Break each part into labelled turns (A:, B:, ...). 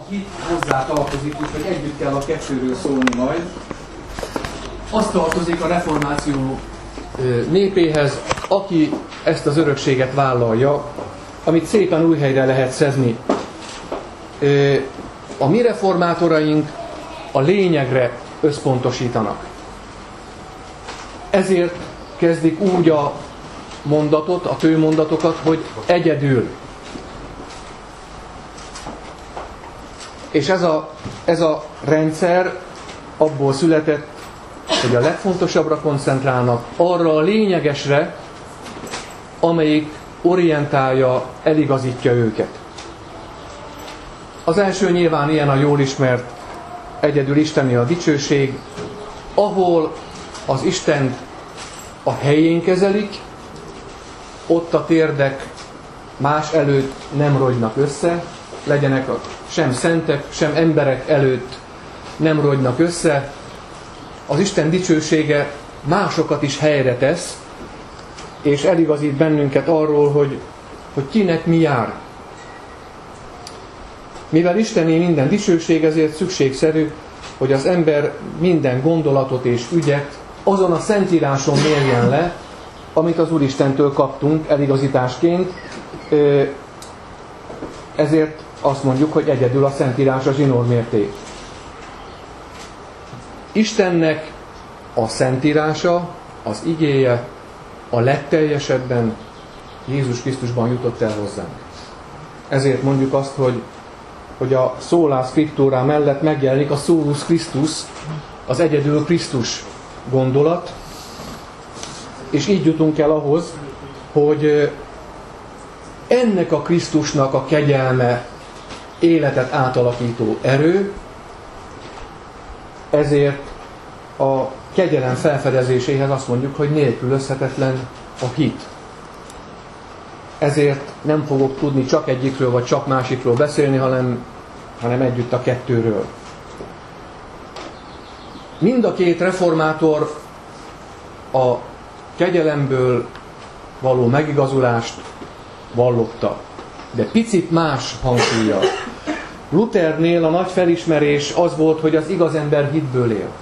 A: itt hozzá tartozik, úgyhogy együtt kell a kettőről szólni majd. Az tartozik a reformáció népéhez, aki ezt az örökséget vállalja, amit szépen új helyre lehet szedni. A mi reformátoraink a lényegre összpontosítanak. Ezért kezdik úgy a mondatot, a főmondatokat, hogy egyedül. És ez a rendszer abból született, hogy a legfontosabbra koncentrálnak, arra a lényegesre, amelyik orientálja, eligazítja őket. Az első nyilván ilyen a jól ismert egyedül isteni a dicsőség, ahol az Istent a helyén kezelik, ott a térdek más előtt nem rogynak össze, legyenek sem szentek, sem emberek előtt nem rogynak össze. Az Isten dicsősége másokat is helyre tesz, és eligazít bennünket arról, hogy kinek mi jár. Mivel Istené minden dicsőség, ezért szükségszerű, hogy az ember minden gondolatot és ügyet azon a Szentíráson mérjen le, amit az Úristentől kaptunk eligazításként. Ezért azt mondjuk, hogy egyedül a Szentírás a zsinórmérték. Istennek a Szentírása, az igéje a legteljesebben Jézus Krisztusban jutott el hozzánk. Ezért mondjuk azt, hogy a Sola Scriptura mellett megjelenik a Solus Christus, az egyedül Krisztus gondolat, és így jutunk el ahhoz, hogy ennek a Krisztusnak a kegyelme életet átalakító erő, ezért a kegyelem felfedezéséhez azt mondjuk, hogy nélkülözhetetlen a hit. Ezért nem fogok tudni csak egyikről vagy csak másikról beszélni, hanem együtt a kettőről. Mind a két reformátor a kegyelemből való megigazulást vallotta, de picit más hangsúllyal. Luthernél a nagy felismerés az volt, hogy az igaz ember hitből él.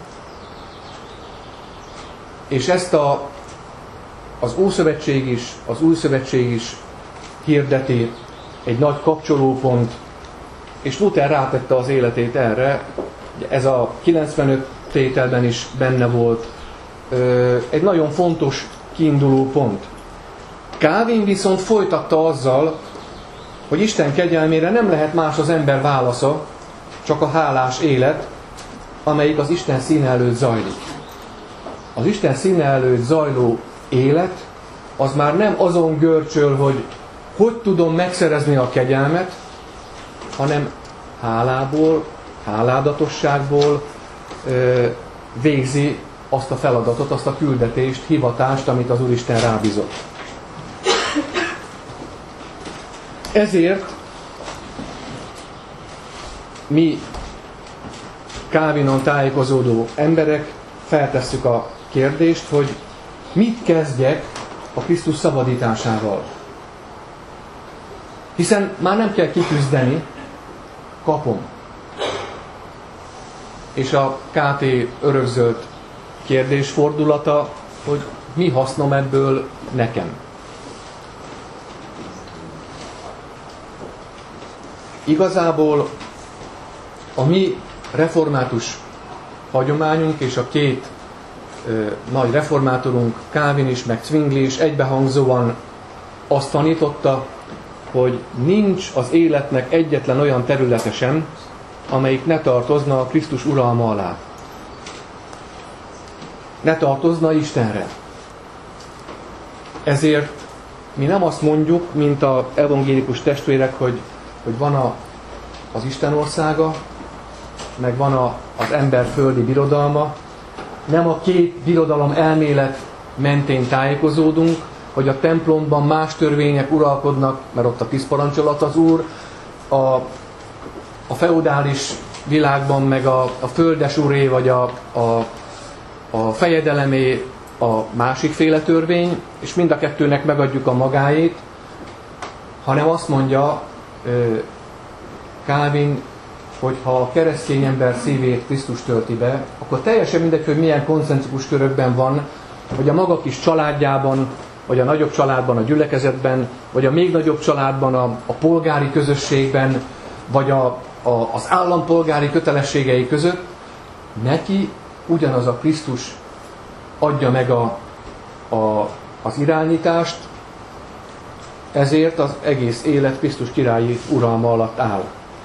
A: És ezt az Ószövetség is, az Új Szövetség is hirdeti, egy nagy kapcsolópont, és Luther rátette az életét erre, ez a 95 tételben is benne volt, egy nagyon fontos kiinduló pont. Calvin viszont folytatta azzal, hogy Isten kegyelmére nem lehet más az ember válasza, csak a hálás élet, amelyik az Isten színe előtt zajlik. Az Isten színe előtt zajló élet, az már nem azon görcsöl, hogy tudom megszerezni a kegyelmet, hanem hálából, háládatosságból végzi azt a feladatot, azt a küldetést, hivatást, amit az Úristen rábízott. Ezért mi Calvinon tájékozódó emberek feltesszük a kérdést, hogy mit kezdjek a Krisztus szabadításával. Hiszen már nem kell kiküzdeni, kapom. És a KT örökzöld kérdésfordulata, hogy mi hasznom ebből nekem. Igazából a mi református hagyományunk és a két nagy reformátorunk, Calvin is, meg Zwingli is egybehangzóan azt tanította, hogy nincs az életnek egyetlen olyan területe sem, amelyik ne tartozna a Krisztus uralma alá. Ne tartozna Istenre. Ezért mi nem azt mondjuk, mint az evangélikus testvérek, hogy van az Isten országa, meg van az ember földi birodalma. Nem a két birodalom elmélet mentén tájékozódunk, hogy a templomban más törvények uralkodnak, mert ott a 10 parancsolat az Úr, a feudális világban meg a földes uré, vagy a fejedelemé a másikféle törvény, és mind a kettőnek megadjuk a magáét, hanem azt mondja Calvin, hogyha a keresztény ember szívét Krisztus tölti be, akkor teljesen mindegy, hogy milyen koncentrikus körökben van, vagy a maga kis családjában, vagy a nagyobb családban, a gyülekezetben, vagy a még nagyobb családban, a polgári közösségben, vagy az állampolgári kötelességei között, neki ugyanaz a Krisztus adja meg az irányítást, ezért az egész élet Krisztus királyi uralma alatt áll.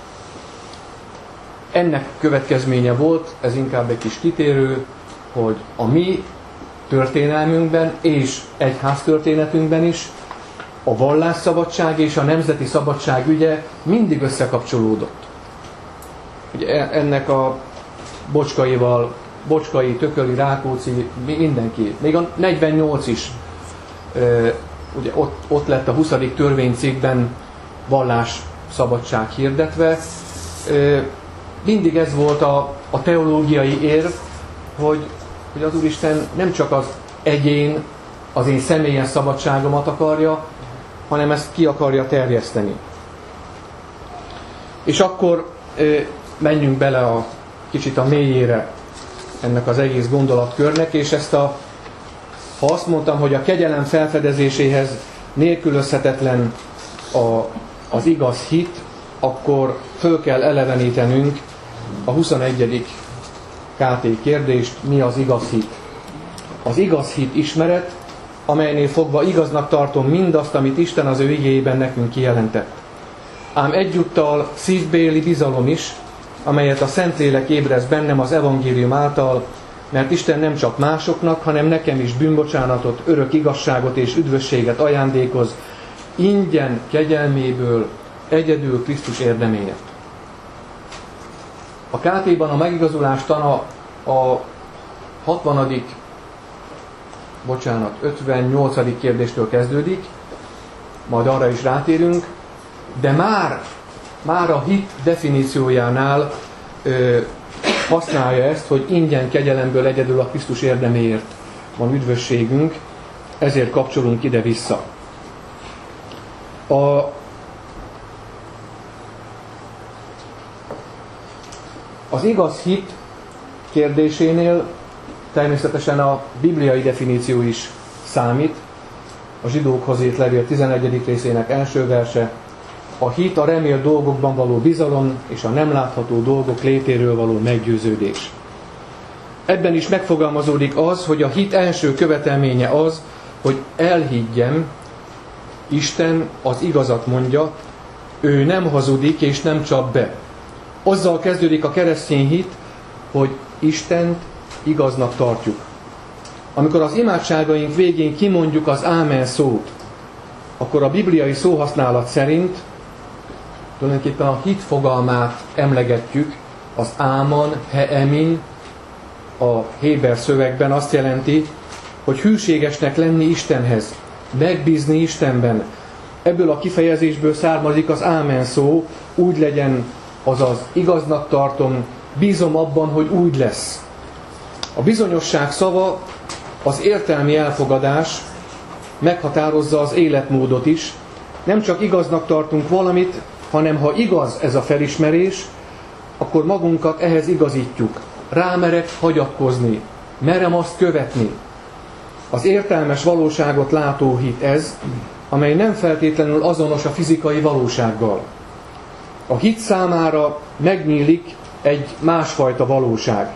A: Ennek következménye volt, ez inkább egy kis kitérő, hogy a mi történelmünkben és egyháztörténetünkben is a vallásszabadság és a nemzeti szabadság ügye mindig összekapcsolódott. Ugye ennek a Bocskaival, Bocskai, Tököli, Rákóczi, mindenki, még a 48 is, ugye ott lett a 20. törvénycikkben vallásszabadság hirdetve. Mindig ez volt a teológiai érv, hogy az Úristen nem csak az egyén, az én személyes szabadságomat akarja, hanem ezt ki akarja terjeszteni. És akkor menjünk bele kicsit a mélyére ennek az egész gondolatkörnek, és ha azt mondtam, hogy a kegyelem felfedezéséhez nélkülözhetetlen az igaz hit, akkor föl kell elevenítenünk a 21. KT kérdést, mi az igaz hit. Az igaz hit ismeret, amelynél fogva igaznak tartom mindazt, amit Isten az ő igéjében nekünk kijelentett. Ám egyúttal szívbéli bizalom is, amelyet a Szentlélek ébreszt bennem az evangélium által, mert Isten nem csak másoknak, hanem nekem is bűnbocsánatot, örök igazságot és üdvösséget ajándékoz, ingyen kegyelméből, egyedül Krisztus érdeméért. A KT-ban a megigazulás tana a 58. kérdéstől kezdődik, majd arra is rátérünk, de már a hit definíciójánál használja ezt, hogy ingyen kegyelemből egyedül a Krisztus érdeméért van üdvösségünk, ezért kapcsolunk ide-vissza. Az igaz hit kérdésénél természetesen a bibliai definíció is számít. A Zsidókhoz írt levél 11. részének első verse: a hit a remélt dolgokban való bizalom és a nem látható dolgok létéről való meggyőződés. Ebben is megfogalmazódik az, hogy a hit első követelménye az, hogy elhiggyem, Isten az igazat mondja, ő nem hazudik és nem csap be. Azzal kezdődik a keresztény hit, hogy Istent igaznak tartjuk. Amikor az imádságaink végén kimondjuk az ámen szót, akkor a bibliai szóhasználat szerint tulajdonképpen a hit fogalmát emlegetjük. Az áman, heemin a héber szövegben azt jelenti, hogy hűségesnek lenni Istenhez, megbízni Istenben. Ebből a kifejezésből származik az ámen szó, úgy legyen, azaz igaznak tartom, bízom abban, hogy úgy lesz. A bizonyosság szava, az értelmi elfogadás meghatározza az életmódot is. Nem csak igaznak tartunk valamit, hanem ha igaz ez a felismerés, akkor magunkat ehhez igazítjuk. Rámerek hagyatkozni, merem azt követni. Az értelmes valóságot látó hit ez, amely nem feltétlenül azonos a fizikai valósággal. A hit számára megnyílik egy másfajta valóság.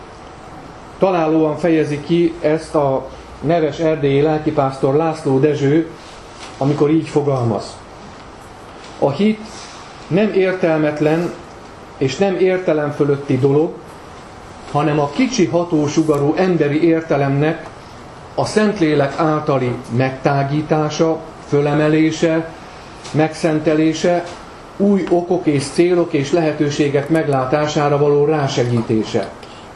A: Találóan fejezi ki ezt a neves erdélyi lelkipásztor László Dezső, amikor így fogalmaz. A hit nem értelmetlen és nem értelem fölötti dolog, hanem a kicsi hatósugarú emberi értelemnek a Szentlélek általi megtágítása, fölemelése, megszentelése, új okok és célok és lehetőségek meglátására való rásegítése.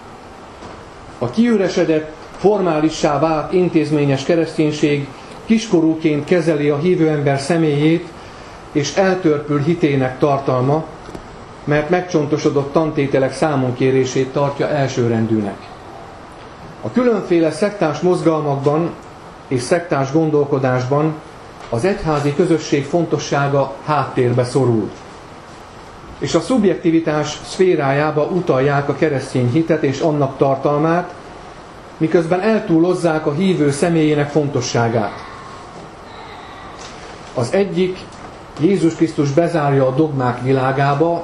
A: A kiüresedett, formálissá vált intézményes kereszténység kiskorúként kezeli a hívő ember személyét, és eltörpül hitének tartalma, mert megcsontosodott tantételek számonkérését tartja elsőrendűnek. A különféle szektás mozgalmakban és szektás gondolkodásban az egyházi közösség fontossága háttérbe szorul. és a szubjektivitás szférájába utalják a keresztény hitet és annak tartalmát, miközben eltúlozzák a hívő személyének fontosságát. Az egyik, Jézus Krisztus bezárja a dogmák világába,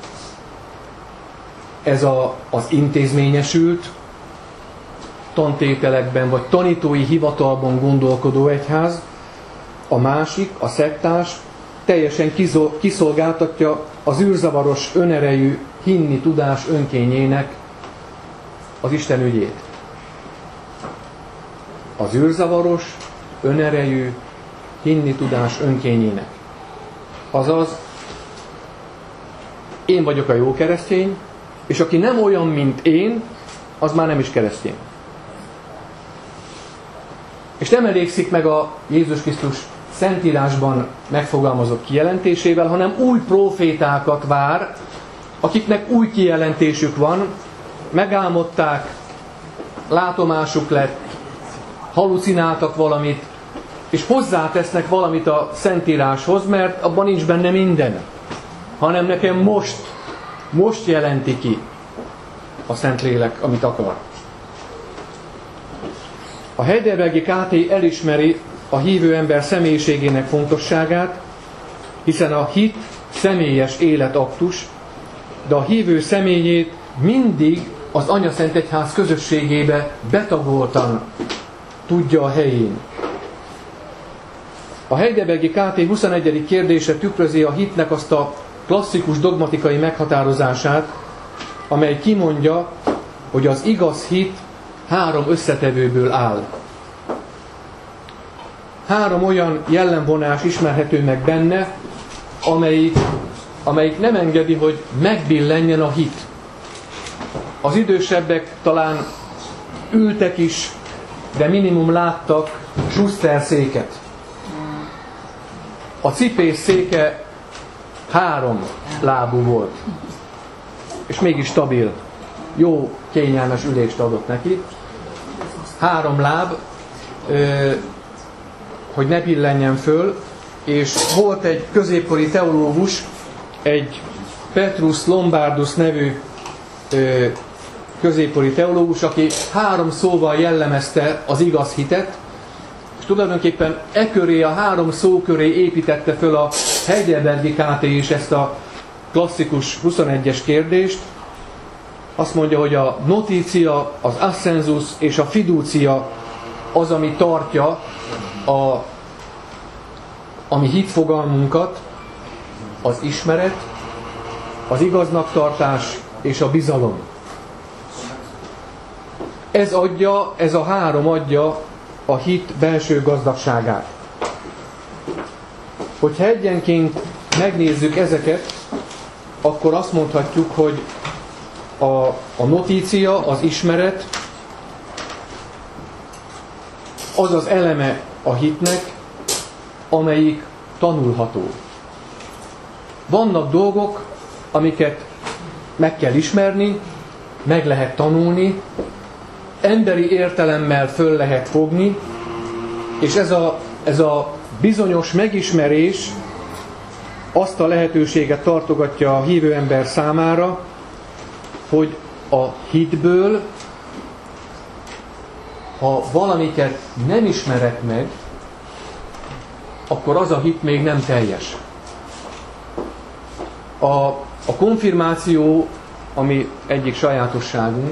A: ez az intézményesült, tantételekben vagy tanítói hivatalban gondolkodó egyház, a másik, a szektás, teljesen kiszolgáltatja az űrzavaros önerejű hinni tudás önkényének az Isten ügyét. Az űrzavaros önerejű hinni tudás önkényének. Azaz, én vagyok a jó keresztény, és aki nem olyan, mint én, az már nem is keresztény. És nem elégszik meg a Jézus Krisztus Szentírásban megfogalmazott kijelentésével, hanem új prófétákat vár, akiknek új kijelentésük van, megálmodták, látomásuk lett, halucináltak valamit, és hozzátesznek valamit a Szentíráshoz, mert abban nincs benne minden, hanem nekem most jelenti ki a Szentlélek, amit akar. A Heidelbergi KT elismeri a hívő ember személyiségének fontosságát, hiszen a hit személyes életaktus, de a hívő személyét mindig az Anyaszentegyház közösségébe betagoltan tudja a helyén. A Heidelbergi KT 21. kérdése tükrözi a hitnek azt a klasszikus dogmatikai meghatározását, amely kimondja, hogy az igaz hit 3 összetevőből áll. 3 olyan jellemvonás ismerhető meg benne, amelyik nem engedi, hogy megbillenjen a hit. Az idősebbek talán ültek is, de minimum láttak Schuster széket. A cipés széke 3 lábú volt, és mégis stabil, jó, kényelmes ülést adott neki. 3 láb, hogy ne billenjen föl, és volt egy középkori teológus, egy Petrus Lombardus nevű középkori teológus, aki 3 szóval jellemezte az igaz hitet, és tulajdonképpen köré, a 3 szó köré építette föl a Heidelbergi KT is ezt a klasszikus 21-es kérdést. Azt mondja, hogy a notícia, az ascensus és a fidúcia az, ami tartja a mi hitfogalmunkat, az ismeret, az igaznak tartás és a bizalom. Ez a 3 adja a hit belső gazdagságát. Hogyha egyenként megnézzük ezeket, akkor azt mondhatjuk, hogy a notícia, az ismeret, az az eleme a hitnek, amelyik tanulható. Vannak dolgok, amiket meg kell ismerni, meg lehet tanulni, emberi értelemmel föl lehet fogni, és ez a bizonyos megismerés azt a lehetőséget tartogatja a hívő ember számára, hogy a hitből, ha valamiket nem ismerek meg, akkor az a hit még nem teljes. A konfirmáció, ami egyik sajátosságunk,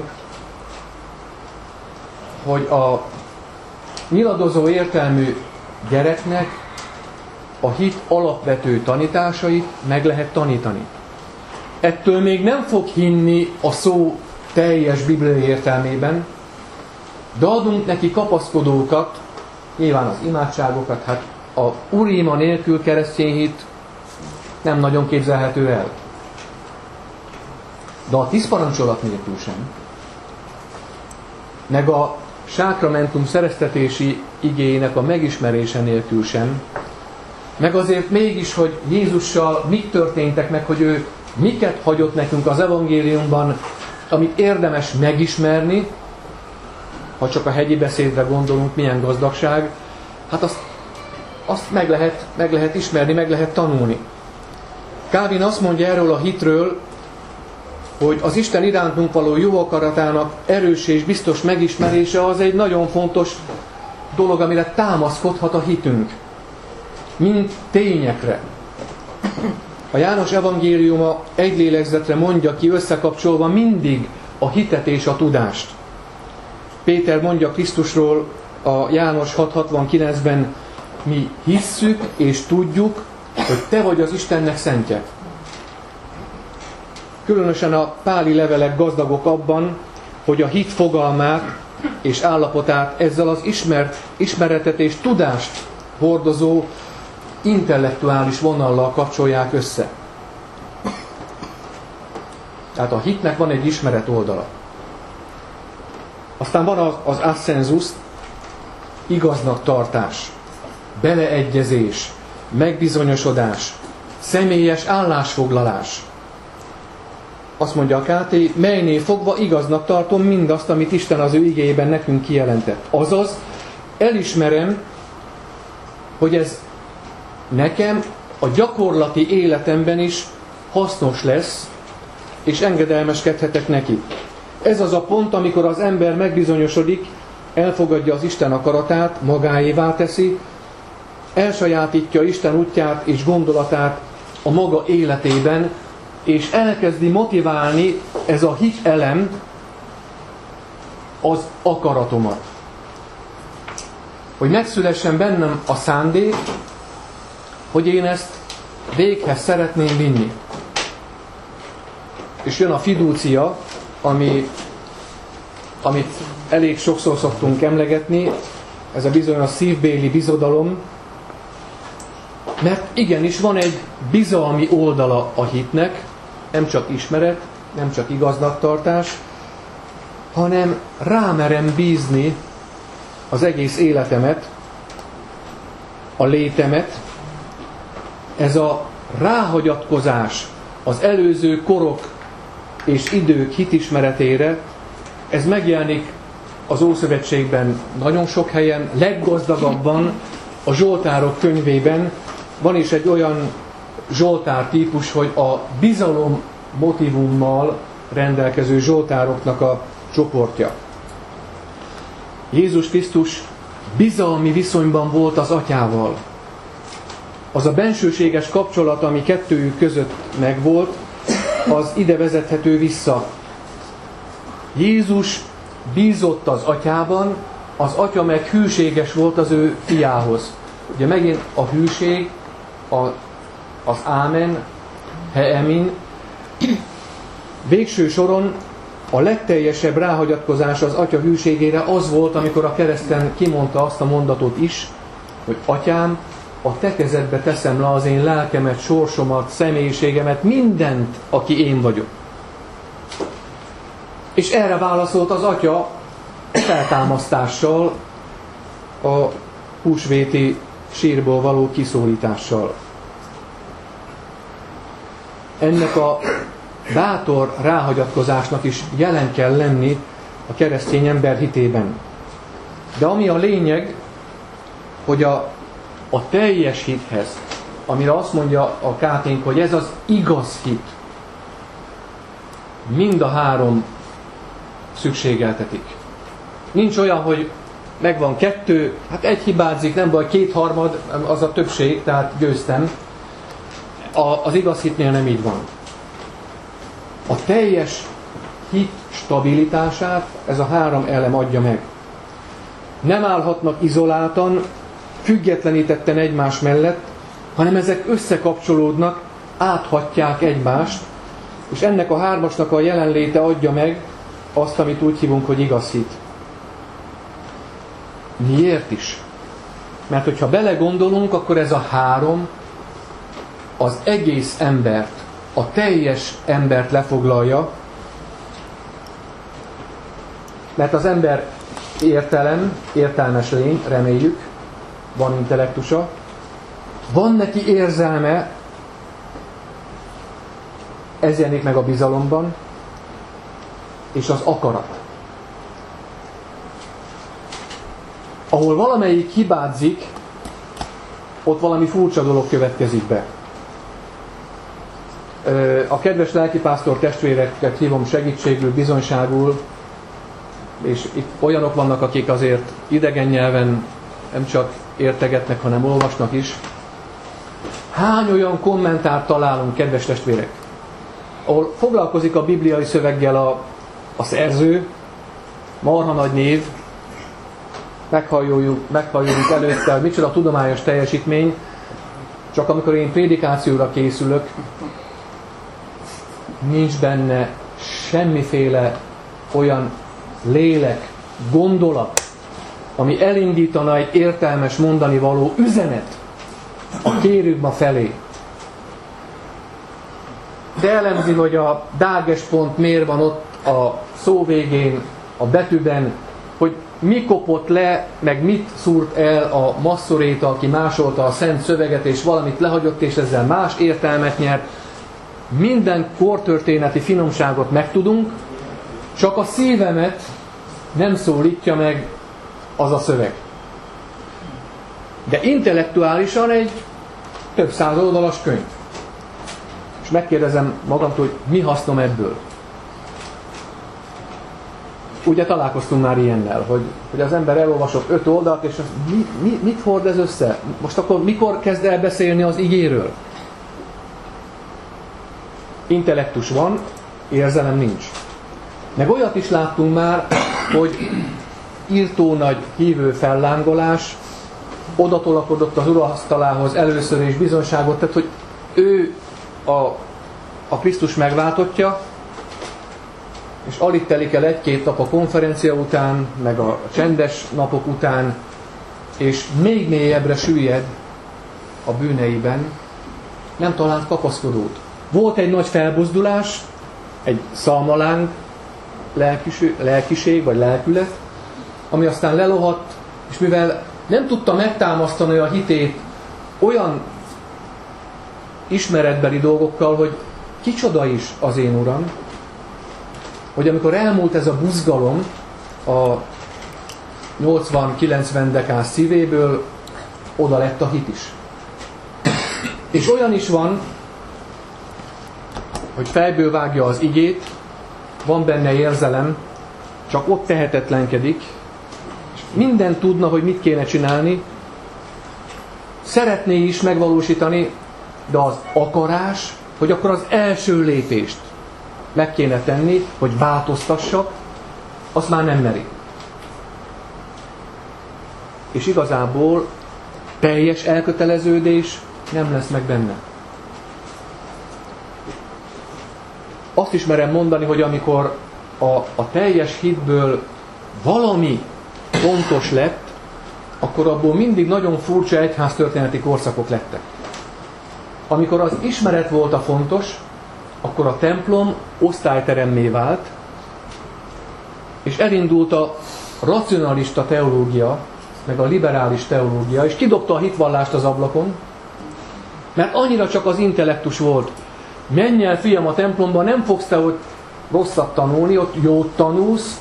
A: hogy a nyiladozó értelmű gyereknek a hit alapvető tanításait meg lehet tanítani. Ettől még nem fog hinni a szó teljes bibliai értelmében, de adunk neki kapaszkodókat, nyilván az imádságokat, hát a uríma nélkül keresztény hit nem nagyon képzelhető el. De a 10 parancsolat nélkül sem. Meg a sákramentum szereztetési igéjének a megismerése nélkül sem. Meg azért mégis, hogy Jézussal mik történtek meg, hogy ő miket hagyott nekünk az evangéliumban, amit érdemes megismerni, ha csak a hegyi beszédre gondolunk, milyen gazdagság, hát azt meg lehet ismerni, meg lehet tanulni. Calvin azt mondja erről a hitről, hogy az Isten irántunk való jó akaratának erős és biztos megismerése az egy nagyon fontos dolog, amire támaszkodhat a hitünk, mint tényekre. A János evangéliuma egy lélegzetre mondja ki, összekapcsolva mindig a hitet és a tudást. Péter mondja Krisztusról a János 6:69-ben, mi hisszük és tudjuk, hogy te vagy az Istennek szentje. Különösen a páli levelek gazdagok abban, hogy a hit fogalmát és állapotát ezzel az ismeretet és tudást hordozó intellektuális vonallal kapcsolják össze. Tehát a hitnek van egy ismeret oldala. Aztán van az assensus, igaznak tartás, beleegyezés, megbizonyosodás, személyes állásfoglalás. Azt mondja a KT, melynél fogva igaznak tartom mindazt, amit Isten az ő igéjében nekünk kijelentett. Azaz, elismerem, hogy ez nekem a gyakorlati életemben is hasznos lesz, és engedelmeskedhetek neki. Ez az a pont, amikor az ember megbizonyosodik, elfogadja az Isten akaratát, magáévá teszi, elsajátítja Isten útját és gondolatát a maga életében, és elkezdi motiválni ez a hit elem az akaratomat. Hogy megszülessen bennem a szándék, hogy én ezt véghez szeretném vinni. És jön a fidúcia, amit elég sokszor szoktunk emlegetni, ez a bizonyos szívbéli bizodalom, mert igenis van egy bizalmi oldala a hitnek, nem csak ismeret, nem csak igaznak tartás, hanem rámerem bízni az egész életemet, a létemet. Ez a ráhagyatkozás az előző korok és idők hitismeretére, ez megjelenik az Ószövetségben nagyon sok helyen, leggazdagabban a Zsoltárok könyvében. Van is egy olyan Zsoltár típus, hogy a bizalom motivummal rendelkező zsoltároknak a csoportja. Jézus Krisztus bizalmi viszonyban volt az Atyával. Az a bensőséges kapcsolat, ami kettőjük között megvolt, az ide vezethető vissza. Jézus bízott az Atyában, az Atya meg hűséges volt az ő fiához. Ugye megint a hűség, az ámen, heemin. Végső soron a legteljesebb ráhagyatkozás az Atya hűségére az volt, amikor a kereszten kimondta azt a mondatot is, hogy Atyám, a te kezedbe teszem le az én lelkemet, sorsomat, személyiségemet, mindent, aki én vagyok. És erre válaszolt az Atya feltámasztással, a húsvéti sírból való kiszólítással. Ennek a bátor ráhagyatkozásnak is jelen kell lenni a keresztény ember hitében. De ami a lényeg, hogy a teljes hithez, amire azt mondja a KT-nk, hogy ez az igaz hit, mind a három szükségeltetik. Nincs olyan, hogy megvan kettő, hát egy hibázik, nem baj, 2/3, az a többség, tehát győztem. Az igaz hitnél nem így van. A teljes hit stabilitását ez a három elem adja meg. Nem állhatnak izoláltan, függetlenítetten egymás mellett, hanem ezek összekapcsolódnak, áthatják egymást, és ennek a hármasnak a jelenléte adja meg azt, amit úgy hívunk, hogy igaz hit. Miért is? Mert hogyha belegondolunk, akkor ez a három az egész embert, a teljes embert lefoglalja, mert az ember értelmes lény, reméljük, van intellektusa, van neki érzelme, ez jelenik meg a bizalomban, és az akarat. Ahol valamelyik hibázik, ott valami furcsa dolog következik be. A kedves lelkipásztor testvéreket hívom segítségül, bizonyságul, és itt olyanok vannak, akik azért idegen nyelven nem csak értegetnek, hanem olvasnak is. Hány olyan kommentárt találunk, kedves testvérek, ahol foglalkozik a bibliai szöveggel a szerző, marha nagy név, meghalljuk előtte, hogy micsoda tudományos teljesítmény, csak amikor én prédikációra készülök, nincs benne semmiféle olyan lélek, gondolat, ami elindítana egy értelmes mondani való üzenet a kérőkma felé. De elemzi, hogy a dáges pont miért van ott a szó végén, a betűben, hogy mi kopott le, meg mit szúrt el a masszoréta, aki másolta a szent szöveget, és valamit lehagyott, és ezzel más értelmet nyert. Minden kortörténeti finomságot megtudunk, csak a szívemet nem szólítja meg az a szöveg. De intellektuálisan egy több száz oldalas könyv. És megkérdezem magamtól, hogy mi hasznom ebből. Ugye találkoztunk már ilyennel, hogy az ember elolvasott 5 oldalt, és mit hord ez össze? Most akkor mikor kezd el beszélni az igéről? Intellektus van, érzelem nincs. Meg olyat is láttunk már, hogy írtó nagy hívő fellángolás, odatolakodott az urasztalához először is bizonyságot tett, hogy ő a Krisztus megváltottja, és alig telik el 1-2 nap a konferencia után, meg a csendes napok után, és még mélyebbre süllyed a bűneiben, nem talált kapaszkodót. Volt egy nagy felbuzdulás, egy szalmaláng, lelkiség vagy lelkület, ami aztán lelohadt, és mivel nem tudta megtámasztani a hitét olyan ismeretbeli dolgokkal, hogy kicsoda is az én Uram, hogy amikor elmúlt ez a buzgalom a 80-90 dekás szívéből, oda lett a hit is. És olyan is van, hogy fejből vágja az igét, van benne érzelem, csak ott tehetetlenkedik, és mindent tudna, hogy mit kéne csinálni, szeretné is megvalósítani, de az akarás, hogy akkor az első lépést meg kéne tenni, hogy változtassak, azt már nem meri. És igazából teljes elköteleződés nem lesz meg benne. Azt is merem mondani, hogy amikor a teljes hitből valami fontos lett, akkor abból mindig nagyon furcsa egyháztörténeti korszakok lettek. Amikor az ismeret volt a fontos, akkor a templom osztályteremmé vált, és elindult a racionalista teológia, meg a liberális teológia, és kidobta a hitvallást az ablakon, mert annyira csak az intellektus volt. Menj el, fiam, a templomba, nem fogsz te ott rosszat tanulni, ott jót tanulsz,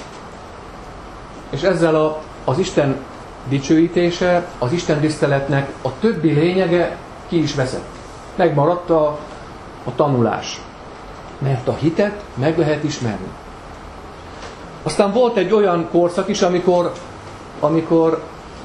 A: és ezzel az Isten dicsőítése, az Isten tiszteletnek a többi lényege ki is veszett. Megmaradt a tanulás. Mert a hitet meg lehet ismerni. Aztán volt egy olyan korszak is, amikor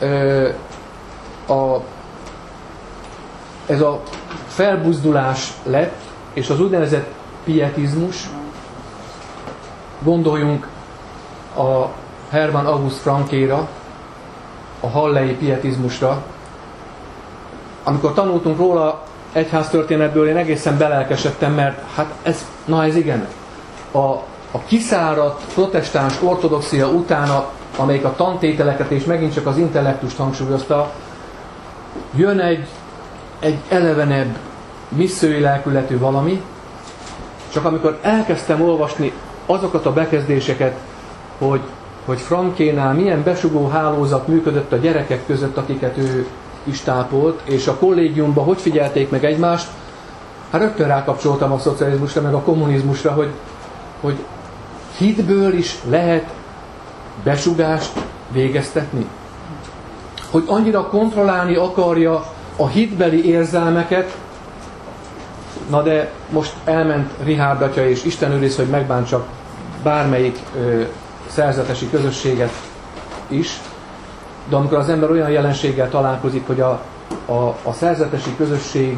A: ez a felbuzdulás lett, és az úgynevezett pietizmus, gondoljunk a Hermann August Frankéra, a hallei pietizmusra. Amikor tanultunk róla egyháztörténetből, én egészen belelkesedtem, mert hát ez igen. A kiszáradt protestáns ortodoxia utána, amelyik a tantételeket és megint csak az intellektust hangsúlyozta, jön egy elevenebb, missziói lelkületű valami, csak amikor elkezdtem olvasni azokat a bekezdéseket, hogy Frankénál milyen besugó hálózat működött a gyerekek között, akiket ő is tápolt, és a kollégiumban hogy figyelték meg egymást, hát rögtön rákapcsoltam a szocializmusra, meg a kommunizmusra, hogy hitből is lehet besugást végeztetni. Hogy annyira kontrollálni akarja a hitbeli érzelmeket, Na de most elment Richárd atya, és Isten őriz, hogy megbántsak bármelyik szerzetesi közösséget is, de amikor az ember olyan jelenséggel találkozik, hogy a szerzetesi közösség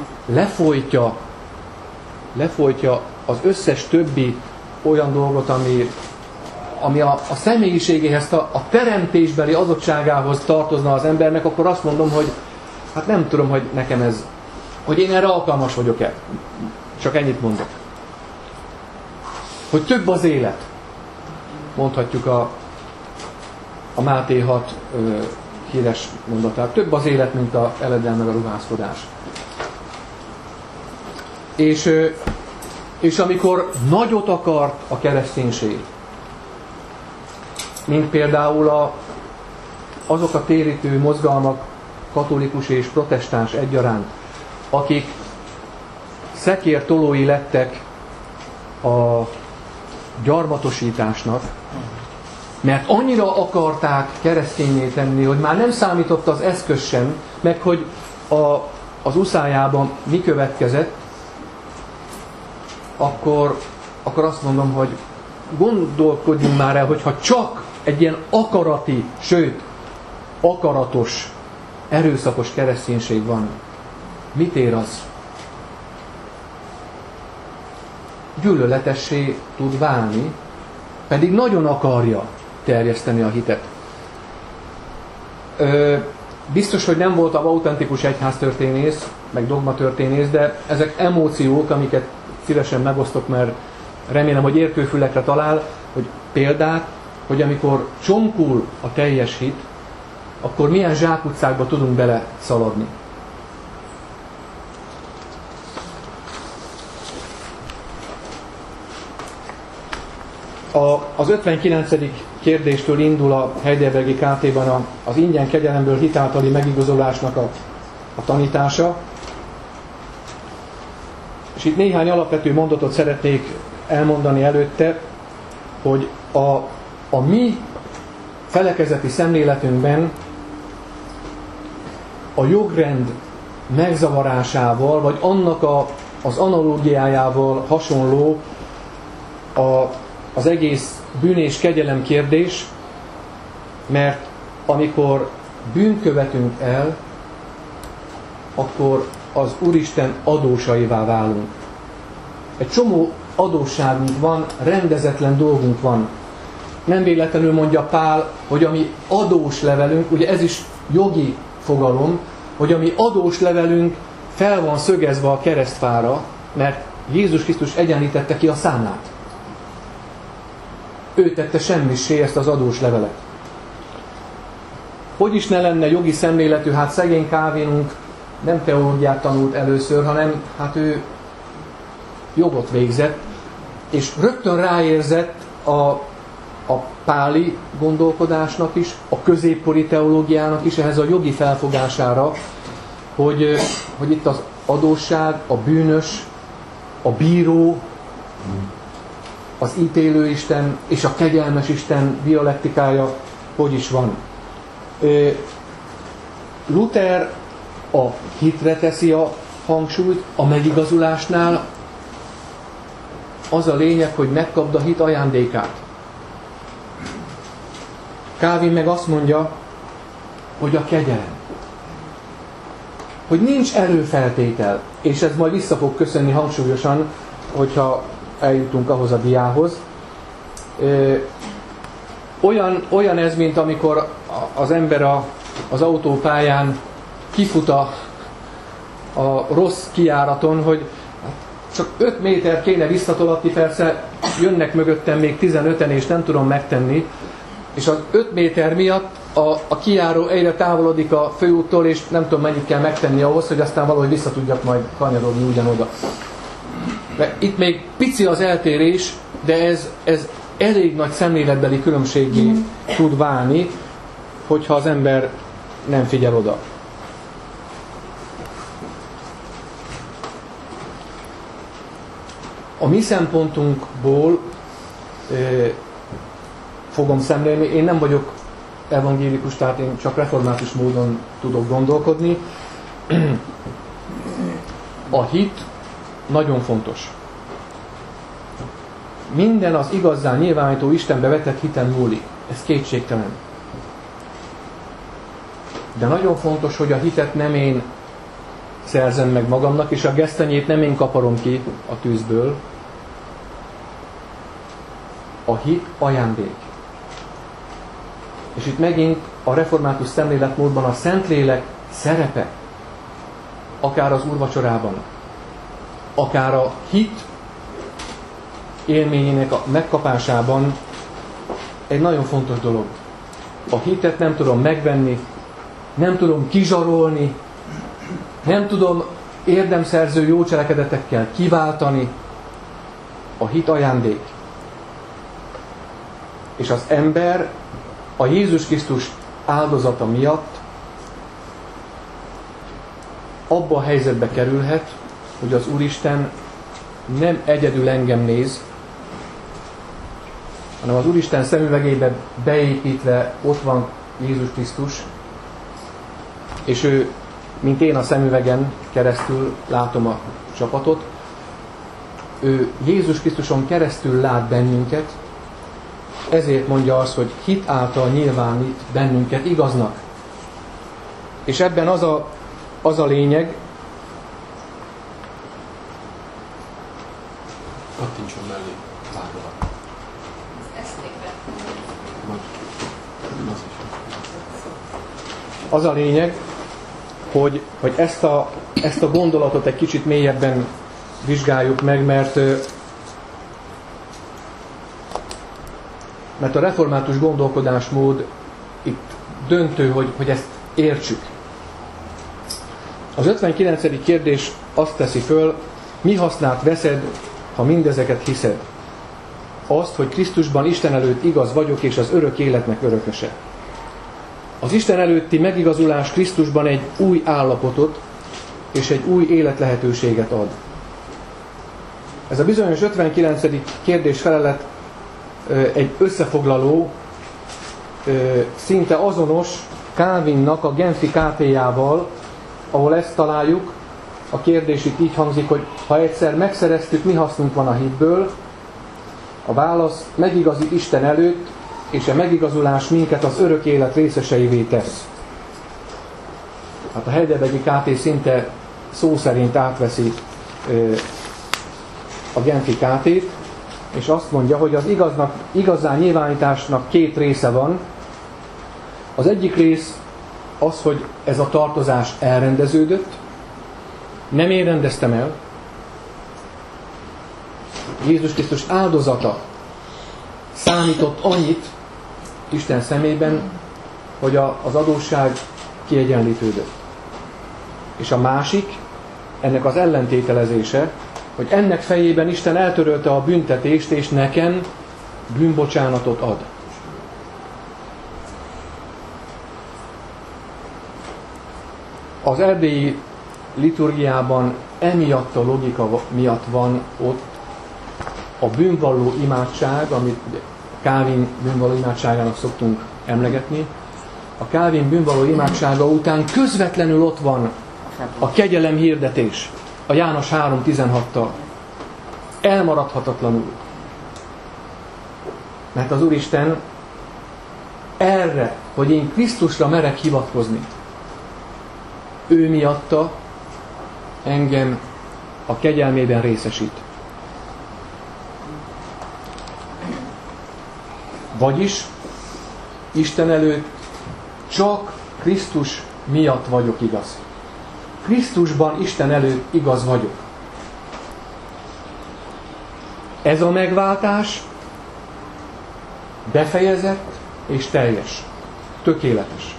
A: lefolytja az összes többi olyan dolgot, ami a személyiségéhez, a teremtésbeli adottságához tartozna az embernek, akkor azt mondom, hogy hát nem tudom, hogy nekem ez, hogy én erre alkalmas vagyok-e. Csak ennyit mondok. Hogy több az élet, mondhatjuk a Máté 6 híres mondatát. Több az élet, mint a eledel meg a ruházkodás. És amikor nagyot akart a kereszténység, mint például azok a térítő mozgalmak, katolikus és protestáns egyaránt, akik szekértolói lettek a gyarmatosításnak, mert annyira akarták keresztényné tenni, hogy már nem számított az eszköz sem, meg hogy az uszájában mi következett, akkor azt mondom, hogy gondolkodjunk már el, hogyha csak egy ilyen akarati, sőt, akaratos, erőszakos kereszténység van, mit ér az? Gyűlöletessé tud válni, pedig nagyon akarja terjeszteni a hitet. Biztos, hogy nem voltam autentikus egyháztörténész, meg dogmatörténész, de ezek emóciók, amiket szívesen megosztok, mert remélem, hogy értőfülekre talál, hogy példát, hogy amikor csonkul a teljes hit, akkor milyen zsákutcákba tudunk bele szaladni. Az 59. kérdéstől indul a Heidelbergi KT-ban az ingyen kegyelemből hitáltali megigazolásnak a tanítása. És itt néhány alapvető mondatot szeretnék elmondani előtte, hogy a mi felekezeti szemléletünkben a jogrend megzavarásával, vagy annak az analógiájával hasonló az egész bűn és kegyelem kérdés, mert amikor bűnt követünk el, akkor az Úristen adósaivá válunk. Egy csomó adósságunk van, rendezetlen dolgunk van. Nem véletlenül mondja Pál, hogy a mi adós levelünk, ugye ez is jogi fogalom, hogy a mi adós levelünk fel van szögezve a keresztfára, mert Jézus Krisztus egyenlítette ki a számlát. Ő tette semmissé ezt az adós levelet. Hogy is ne lenne jogi szemléletű, hát szegény Calvinunk nem teológiát tanult először, hanem hát ő jogot végzett, és rögtön ráérzett a páli gondolkodásnak is, a középkori teológiának is, ehhez a jogi felfogására, hogy itt az adósság, a bűnös, a bíró, az ítélő Isten és a kegyelmes Isten dialektikája hogy is van. Luther a hitre teszi a hangsúlyt, a megigazulásnál az a lényeg, hogy megkapd a hit ajándékát. Calvin meg azt mondja, hogy a kegyelem. Hogy nincs előfeltétel, és ez majd vissza fog köszönni hangsúlyosan, hogyha eljutunk ahhoz a diához. Olyan ez, mint amikor az ember az autópályán kifut a rossz kijáraton, hogy csak 5 méter kéne visszatolatni, persze jönnek mögöttem még 15-en, és nem tudom megtenni, és az 5 méter miatt a kijáró egyre távolodik a főúttól, és nem tudom mennyit kell megtenni ahhoz, hogy aztán valahogy vissza tudjak majd kanyarodni ugyanoda. De itt még pici az eltérés, de ez elég nagy szemléletbeli különbséggé tud válni, hogyha az ember nem figyel oda. A mi szempontunkból fogom szemlélni, én nem vagyok evangélikus, tehát én csak református módon tudok gondolkodni. A hit nagyon fontos. Minden az igazzá nyilvánító Istenbe vetett hiten múlik. Ez kétségtelen. De nagyon fontos, hogy a hitet nem én szerzem meg magamnak, és a gesztenyét nem én kaparom ki a tűzből. A hit ajándék. És itt megint a református szemléletmódban a Szentlélek szerepe, akár az úrvacsorában, akár a hit élményének a megkapásában egy nagyon fontos dolog. A hitet nem tudom megvenni, nem tudom kizsarolni, nem tudom érdemszerző jó cselekedetekkel kiváltani. A hit ajándék. És az ember a Jézus Krisztus áldozata miatt abba a helyzetbe kerülhet, hogy az Úristen nem egyedül engem néz, hanem az Úristen szemüvegébe beépítve ott van Jézus Krisztus, és ő, mint én a szemüvegen keresztül látom a csapatot, ő Jézus Krisztuson keresztül lát bennünket, ezért mondja azt, hogy hit által nyilvánít bennünket igaznak. És ebben az a lényeg,
B: kattintson mellé, zárva.
A: az a lényeg, hogy ezt a gondolatot egy kicsit mélyebben vizsgáljuk meg, mert a református gondolkodásmód itt döntő, hogy ezt értsük. Az 59. kérdés azt teszi föl, mi hasznát veszed, ha mindezeket hiszed? Azt, hogy Krisztusban Isten előtt igaz vagyok, és az örök életnek örököse. Az Isten előtti megigazulás Krisztusban egy új állapotot és egy új életlehetőséget ad. Ez a bizonyos 59. kérdés felelet egy összefoglaló, szinte azonos Calvinnak a Genfi KT-jával, ahol ezt találjuk. A kérdés itt így hangzik, hogy ha egyszer megszereztük, mi hasznunk van a hitből? A válasz, megigazít Isten előtt, és a megigazulás minket az örök élet részeseivé tesz. Hát a Heidelbergi KT szinte szó szerint átveszi a Genfi KT-t, és azt mondja, hogy az igazán nyilvánításnak két része van. Az egyik rész az, hogy ez a tartozás elrendeződött, nem én rendeztem el. Jézus Krisztus áldozata számított annyit Isten szemében, hogy az adósság kiegyenlítődött. És a másik, ennek az ellentételezése, hogy ennek fejében Isten eltörölte a büntetést, és nekem bűnbocsánatot ad. Az erdélyi liturgiában emiatt a logika miatt van ott a bűnvalló imádság, amit Calvin bűnvalló imádságának szoktunk emlegetni. A Calvin bűnvalló imádsága után közvetlenül ott van a kegyelem hirdetés, a János 3.16-tal. Elmaradhatatlanul. Mert az Úristen erre, hogy én Krisztusra merek hivatkozni, ő miatta engem a kegyelmében részesít. Vagyis Isten előtt csak Krisztus miatt vagyok igaz. Krisztusban Isten előtt igaz vagyok. Ez a megváltás befejezett és teljes. Tökéletes.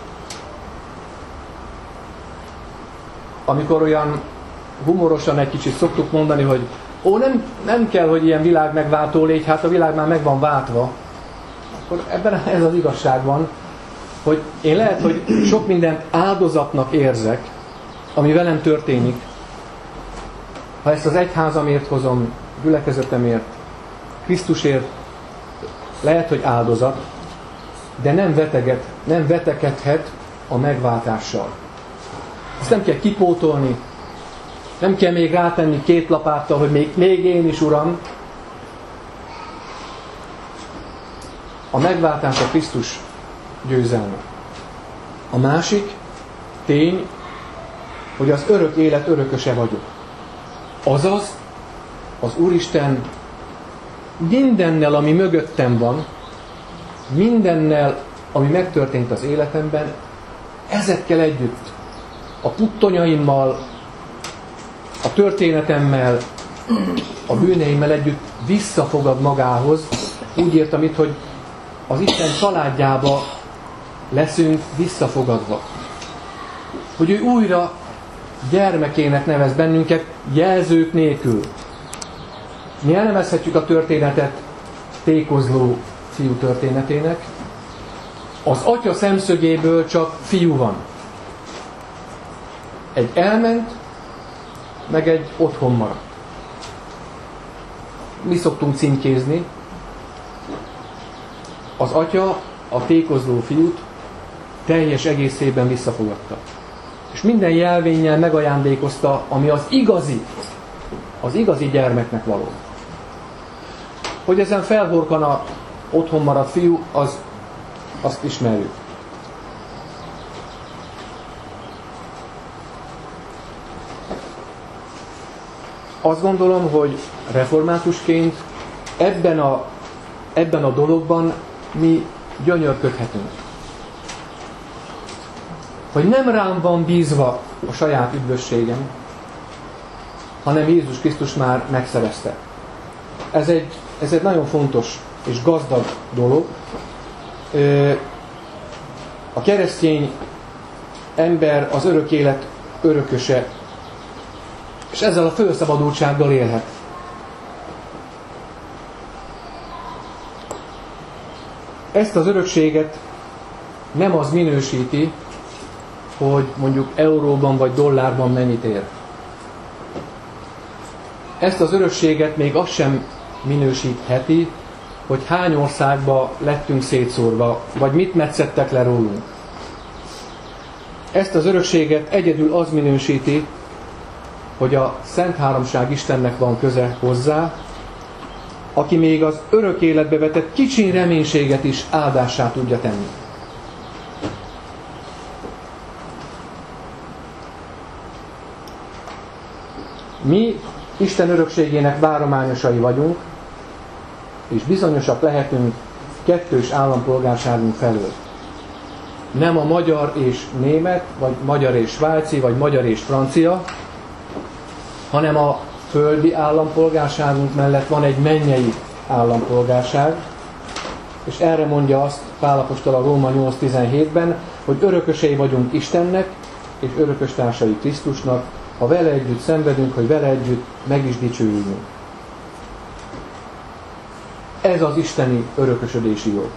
A: Amikor olyan humorosan egy kicsit szoktuk mondani, hogy nem kell, hogy ilyen világ megváltó légy, hát a világ már meg van váltva, akkor ebben ez az igazság van, hogy én lehet, hogy sok mindent áldozatnak érzek, ami velem történik. Ha ezt az egyházamért hozom, gyülekezetemért, Krisztusért, lehet, hogy áldozat, de nem vetekedhet a megváltással. Ezt nem kell kipótolni, Nem kell még rátenni 2 lapáttal, hogy még én is, Uram. A megváltás a Krisztus győzelme. A másik tény, hogy az örök élet örököse vagyok. Azaz, az Úristen mindennel, ami mögöttem van, mindennel, ami megtörtént az életemben, ezekkel együtt, a puttonyaimmal, a történetemmel, a bűneimmel együtt visszafogad magához. Úgy írtam itt, hogy az Isten családjába leszünk visszafogadva. Hogy ő újra gyermekének nevez bennünket jelzők nélkül. Mi elnevezhetjük a történetet tékozló fiú történetének. Az atya szemszögéből csak fiú van. Egy elment, meg egy otthon maradt. Mi szoktunk címkézni. Az atya a tékozló fiút teljes egészében visszafogadta. És minden jelvénnyel megajándékozta, ami az igazi gyermeknek való. Hogy ezen felhorkan a otthon maradt fiú, azt ismerjük. Azt gondolom, hogy reformátusként ebben a dologban mi gyönyörködhetünk. Hogy nem rám van bízva a saját üdvösségem, hanem Jézus Krisztus már megszerezte. Ez egy nagyon fontos és gazdag dolog. A keresztény ember az örök élet örököse, és ezzel a fölszabadultsággal élhet. Ezt az örökséget nem az minősíti, hogy mondjuk euróban vagy dollárban mennyit ér. Ezt az örökséget még azt sem minősítheti, hogy hány országba lettünk szétszórva, vagy mit metszettek le rólunk. Ezt az örökséget egyedül az minősíti, hogy a Szent Háromság Istennek van köze hozzá, aki még az örök életbe vetett kicsi reménységet is áldássá tudja tenni. Mi Isten örökségének várományosai vagyunk, és bizonyosak lehetünk kettős állampolgárságunk felől. Nem a magyar és német, vagy magyar és svájci, vagy magyar és francia, hanem a földi állampolgárságunk mellett van egy mennyei állampolgárság, és erre mondja azt Pál apostol a Róma 8:17-ben, hogy örökösei vagyunk Istennek, és örököstársai Krisztusnak, ha vele együtt szenvedünk, hogy vele együtt meg is dicsőüljünk. Ez az isteni örökösödési jog.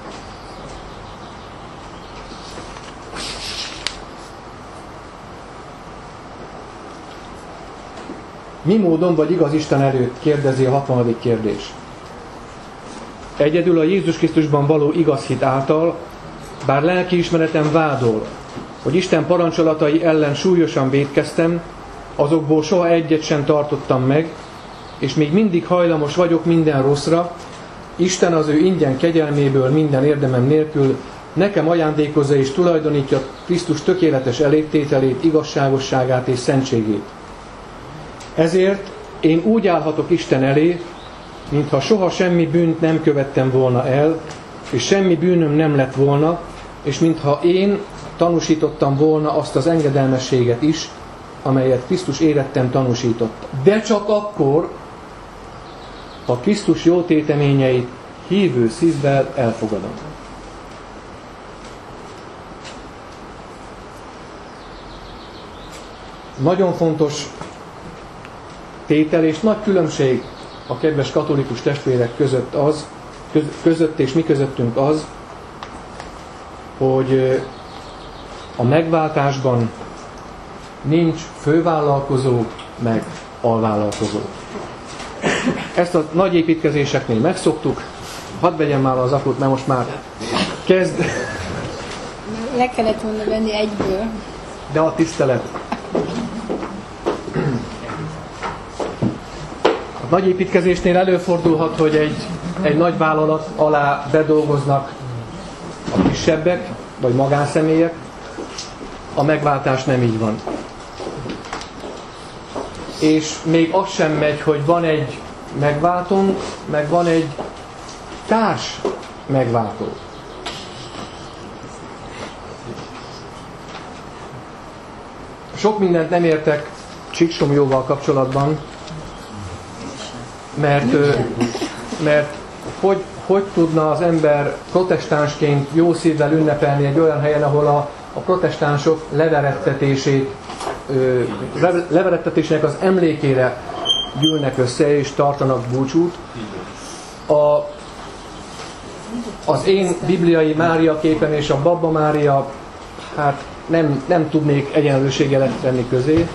A: Mi módon vagy igaz Isten előtt, kérdezi a 60. kérdés. Egyedül a Jézus Krisztusban való igaz hit által, bár lelkiismeretem vádol, hogy Isten parancsolatai ellen súlyosan vétkeztem, azokból soha egyet sem tartottam meg, és még mindig hajlamos vagyok minden rosszra, Isten az ő ingyen kegyelméből minden érdemem nélkül nekem ajándékozza és tulajdonítja Krisztus tökéletes elétételét, igazságosságát és szentségét. Ezért én úgy állhatok Isten elé, mintha soha semmi bűnt nem követtem volna el, és semmi bűnöm nem lett volna, és mintha én tanúsítottam volna azt az engedelmességet is, amelyet Krisztus érettem tanúsított. De csak akkor, ha Krisztus jó téteményeit hívő szívvel elfogadom. Nagyon fontos tétel és nagy különbség a kedves katolikus testvérek között és mi közöttünk az, hogy a megváltásban nincs fővállalkozó, meg alvállalkozó. Ezt a nagy építkezéseknél megszoktuk. Hadd vegyem már az aprót, mert most már kezd.
C: Le kellett volna venni egyből.
A: De a tisztelet. Nagy építkezésnél előfordulhat, hogy egy nagy vállalat alá bedolgoznak a kisebbek, vagy magánszemélyek. A megváltás nem így van. És még az sem megy, hogy van egy megváltónk, meg van egy társ megváltó. Sok mindent nem értek Csíksomlyóval kapcsolatban, mert hogy tudna az ember protestánsként jó szívvel ünnepelni egy olyan helyen, ahol a protestánsok leverettetésének az emlékére gyűlnek össze és tartanak búcsút. Az én bibliai Mária képen és a Babba Mária, hát nem tudnék egyenlőséget tenni közé.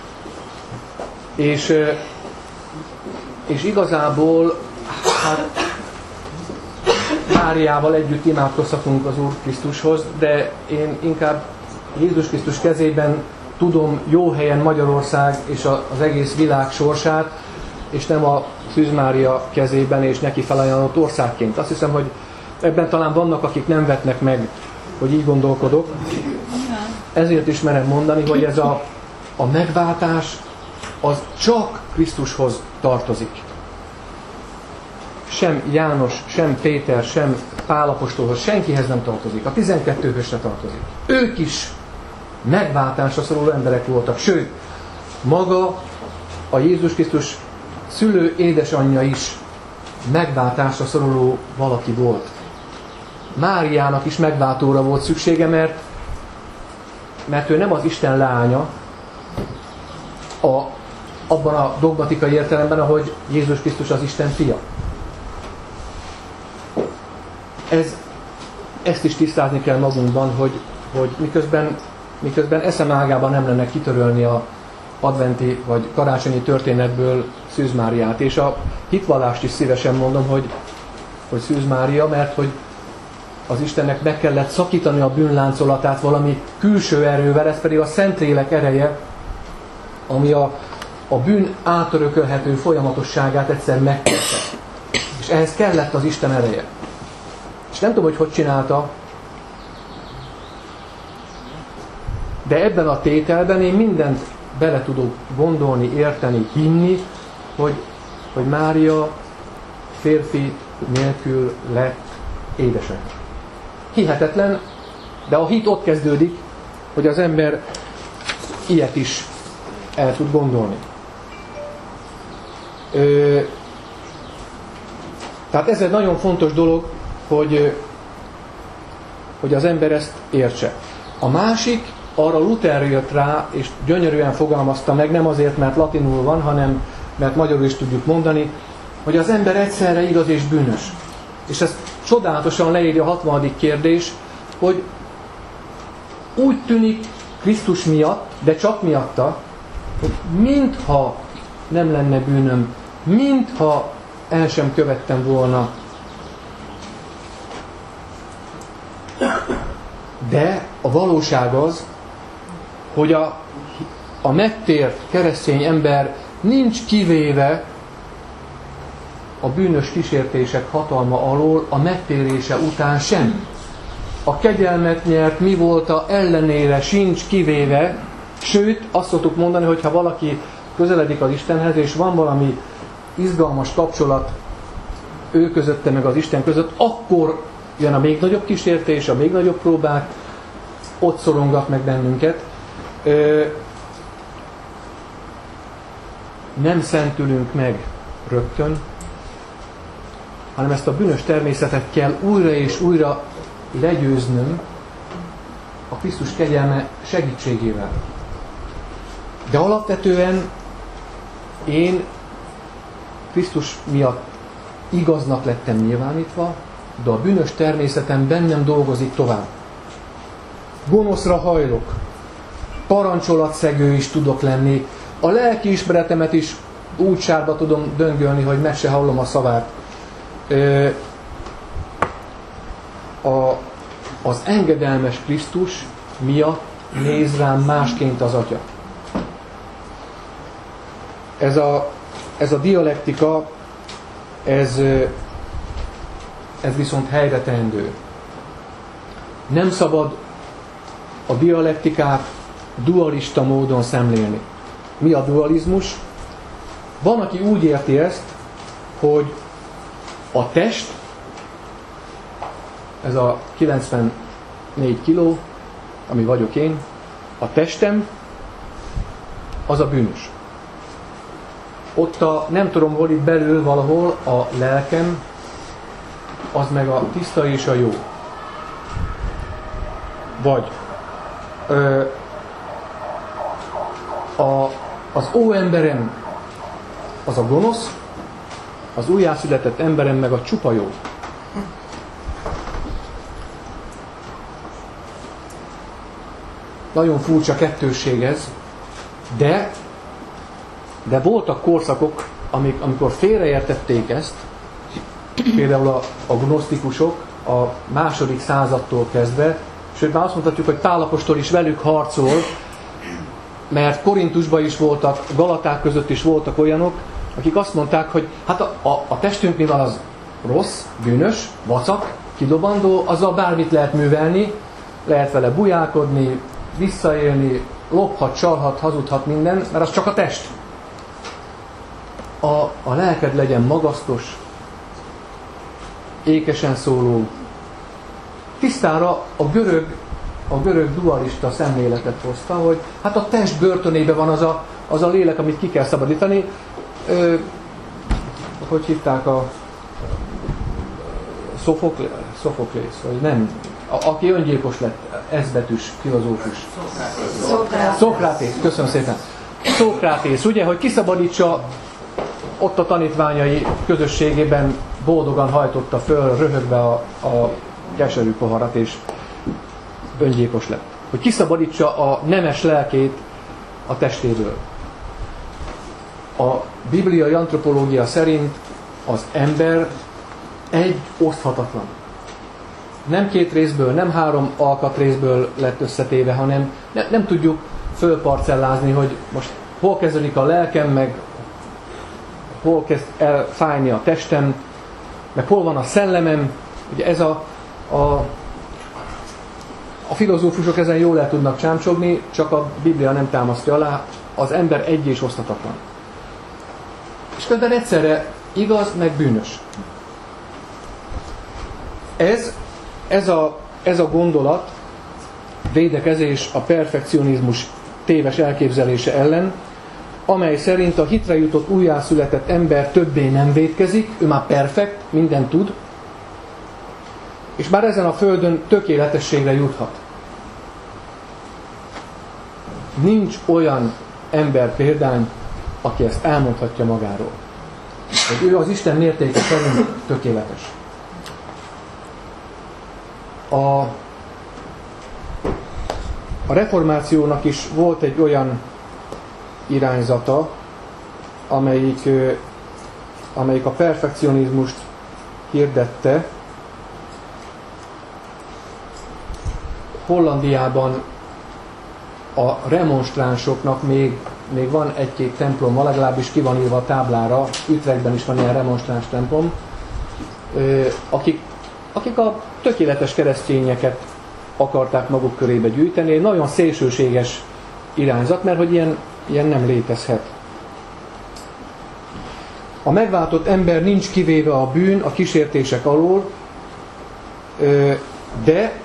A: És igazából hát Máriával együtt imádkozhatunk az Úr Krisztushoz, de én inkább Jézus Krisztus kezében tudom jó helyen Magyarország és az egész világ sorsát, és nem a Szűz Mária kezében és neki felajánlott országként. Azt hiszem, hogy ebben talán vannak, akik nem vetnek meg, hogy így gondolkodok. Ezért is merem mondani, hogy ez a megváltás az csak Krisztushoz tartozik. Sem János, sem Péter, sem Pál apostolhoz, senkihez nem tartozik. A 12-höz se tartozik. Ők is megváltásra szoruló emberek voltak. Sőt, maga a Jézus Krisztus szülő édesanyja is megváltásra szoruló valaki volt. Máriának is megváltóra volt szüksége, mert ő nem az Isten lánya, abban a dogmatikai értelemben, ahogy Jézus Krisztus az Isten fia. Ezt is tisztázni kell magunkban, hogy miközben eszem ágában nem lenne kitörölni a adventi vagy karácsonyi történetből Szűz Máriát. És a hitvallást is szívesen mondom, hogy Szűz Mária, mert hogy az Istennek meg kellett szakítani a bűnláncolatát valami külső erővel, ez pedig a Szentlélek ereje, ami a bűn átörökölhető folyamatosságát egyszer megtette. És ehhez kellett az Isten ereje. És nem tudom, hogy csinálta, de ebben a tételben én mindent bele tudok gondolni, érteni, hinni, hogy Mária férfi nélkül lett édesanyja. Hihetetlen, de a hit ott kezdődik, hogy az ember ilyet is el tud gondolni. Tehát ez egy nagyon fontos dolog, hogy az ember ezt értse. A másik, arra Luther jött rá, és gyönyörűen fogalmazta meg, nem azért, mert latinul van, hanem mert magyarul is tudjuk mondani, hogy az ember egyszerre igaz és bűnös. És ezt csodálatosan leírja a 60. kérdés, hogy úgy tűnik Krisztus miatt, de csak miatta, hogy mintha nem lenne bűnöm, mintha el sem követtem volna. De a valóság az, hogy a megtért keresztény ember nincs kivéve a bűnös kísértések hatalma alól a megtérése után sem. A kegyelmet nyert mi volta ellenére sincs kivéve, sőt, azt szoktuk mondani, hogy ha valaki közeledik az Istenhez, és van valami izgalmas kapcsolat ő közötte meg az Isten között, akkor jön a még nagyobb kísértés, a még nagyobb próbák, ott szorongat meg bennünket. Nem szentülünk meg rögtön, hanem ezt a bűnös természetet kell újra és újra legyőznöm a Krisztus kegyelme segítségével. De alapvetően én Krisztus miatt igaznak lettem nyilvánítva, de a bűnös természetem bennem dolgozik tovább. Gonoszra hajlok, parancsolatszegő is tudok lenni, a lelki ismeretemet is úgy sárba tudom döngölni, hogy meg se hallom a szavát. Az engedelmes Krisztus miatt néz rám másként az Atya. Ez a ez a dialektika, ez viszont helyre teendő. Nem szabad a dialektikát dualista módon szemlélni. Mi a dualizmus? Van, aki úgy érti ezt, hogy a test, ez a 94 kiló, ami vagyok én, a testem, az a bűnös. Ott nem tudom, hol itt belül valahol a lelkem, az meg a tiszta és a jó. Vagy az óemberem az a gonosz, az újjászületett emberem meg a csupa jó. Nagyon furcsa kettősség ez, de voltak korszakok, amikor félreértették ezt, például a gnosztikusok a második századtól kezdve, sőt már azt mondhatjuk, hogy Pál apostol is velük harcol, mert Korintusban is voltak, Galaták között is voltak olyanok, akik azt mondták, hogy hát a testünk mivel az rossz, bűnös, vacak, kidobandó, azzal bármit lehet művelni, lehet vele bujálkodni, visszaélni, lophat, csalhat, hazudhat minden, mert az csak a test. A lelked legyen magasztos, ékesen szóló. Tisztára a görög dualista szemléletet hozta, hogy hát a test börtönében van az a lélek, amit ki kell szabadítani. Hogy hívták a Szofoklész, vagy nem? Aki öngyilkos lett, ezbetűs filozófus. Szókratész, köszönöm szépen. Szókratész, ugye, hogy kiszabadítsa, ott a tanítványai közösségében boldogan hajtotta föl röhögve a keserű poharat, és öngyilkos lett. Hogy kiszabadítsa a nemes lelkét a testéből. A bibliai antropológia szerint az ember egy oszthatatlan. Nem 2 részből, nem 3 alkatrészből lett összetéve, hanem nem tudjuk fölparcellázni, hogy most hol kezdődik a lelkem, meg hol kezd el fájni a testem, meg hol van a szellemem. Ugye ez a filozófusok ezen jól el tudnak csámcsogni, csak a Biblia nem támasztja alá, az ember egy és oszthatatlan. És közben egyszerre igaz, meg bűnös. Ez a gondolat védekezés a perfekcionizmus téves elképzelése ellen, amely szerint a hitre jutott újjászületett ember többé nem vétkezik, ő már perfekt, mindent tud, és már ezen a földön tökéletességre juthat. Nincs olyan ember példány, aki ezt elmondhatja magáról. Hogy ő az Isten mértéke szerint tökéletes. A reformációnak is volt egy olyan irányzata, amelyik a perfekcionizmust hirdette. Hollandiában a remonstránsoknak még van 1-2 temploma, legalábbis ki van írva a táblára, Utrechtben is van ilyen remonstráns templom, akik a tökéletes keresztényeket akarták maguk körébe gyűjteni. Egy nagyon szélsőséges irányzat, mert hogy ilyen nem létezhet. A megváltott ember nincs kivéve a bűn, a kísértések alól, de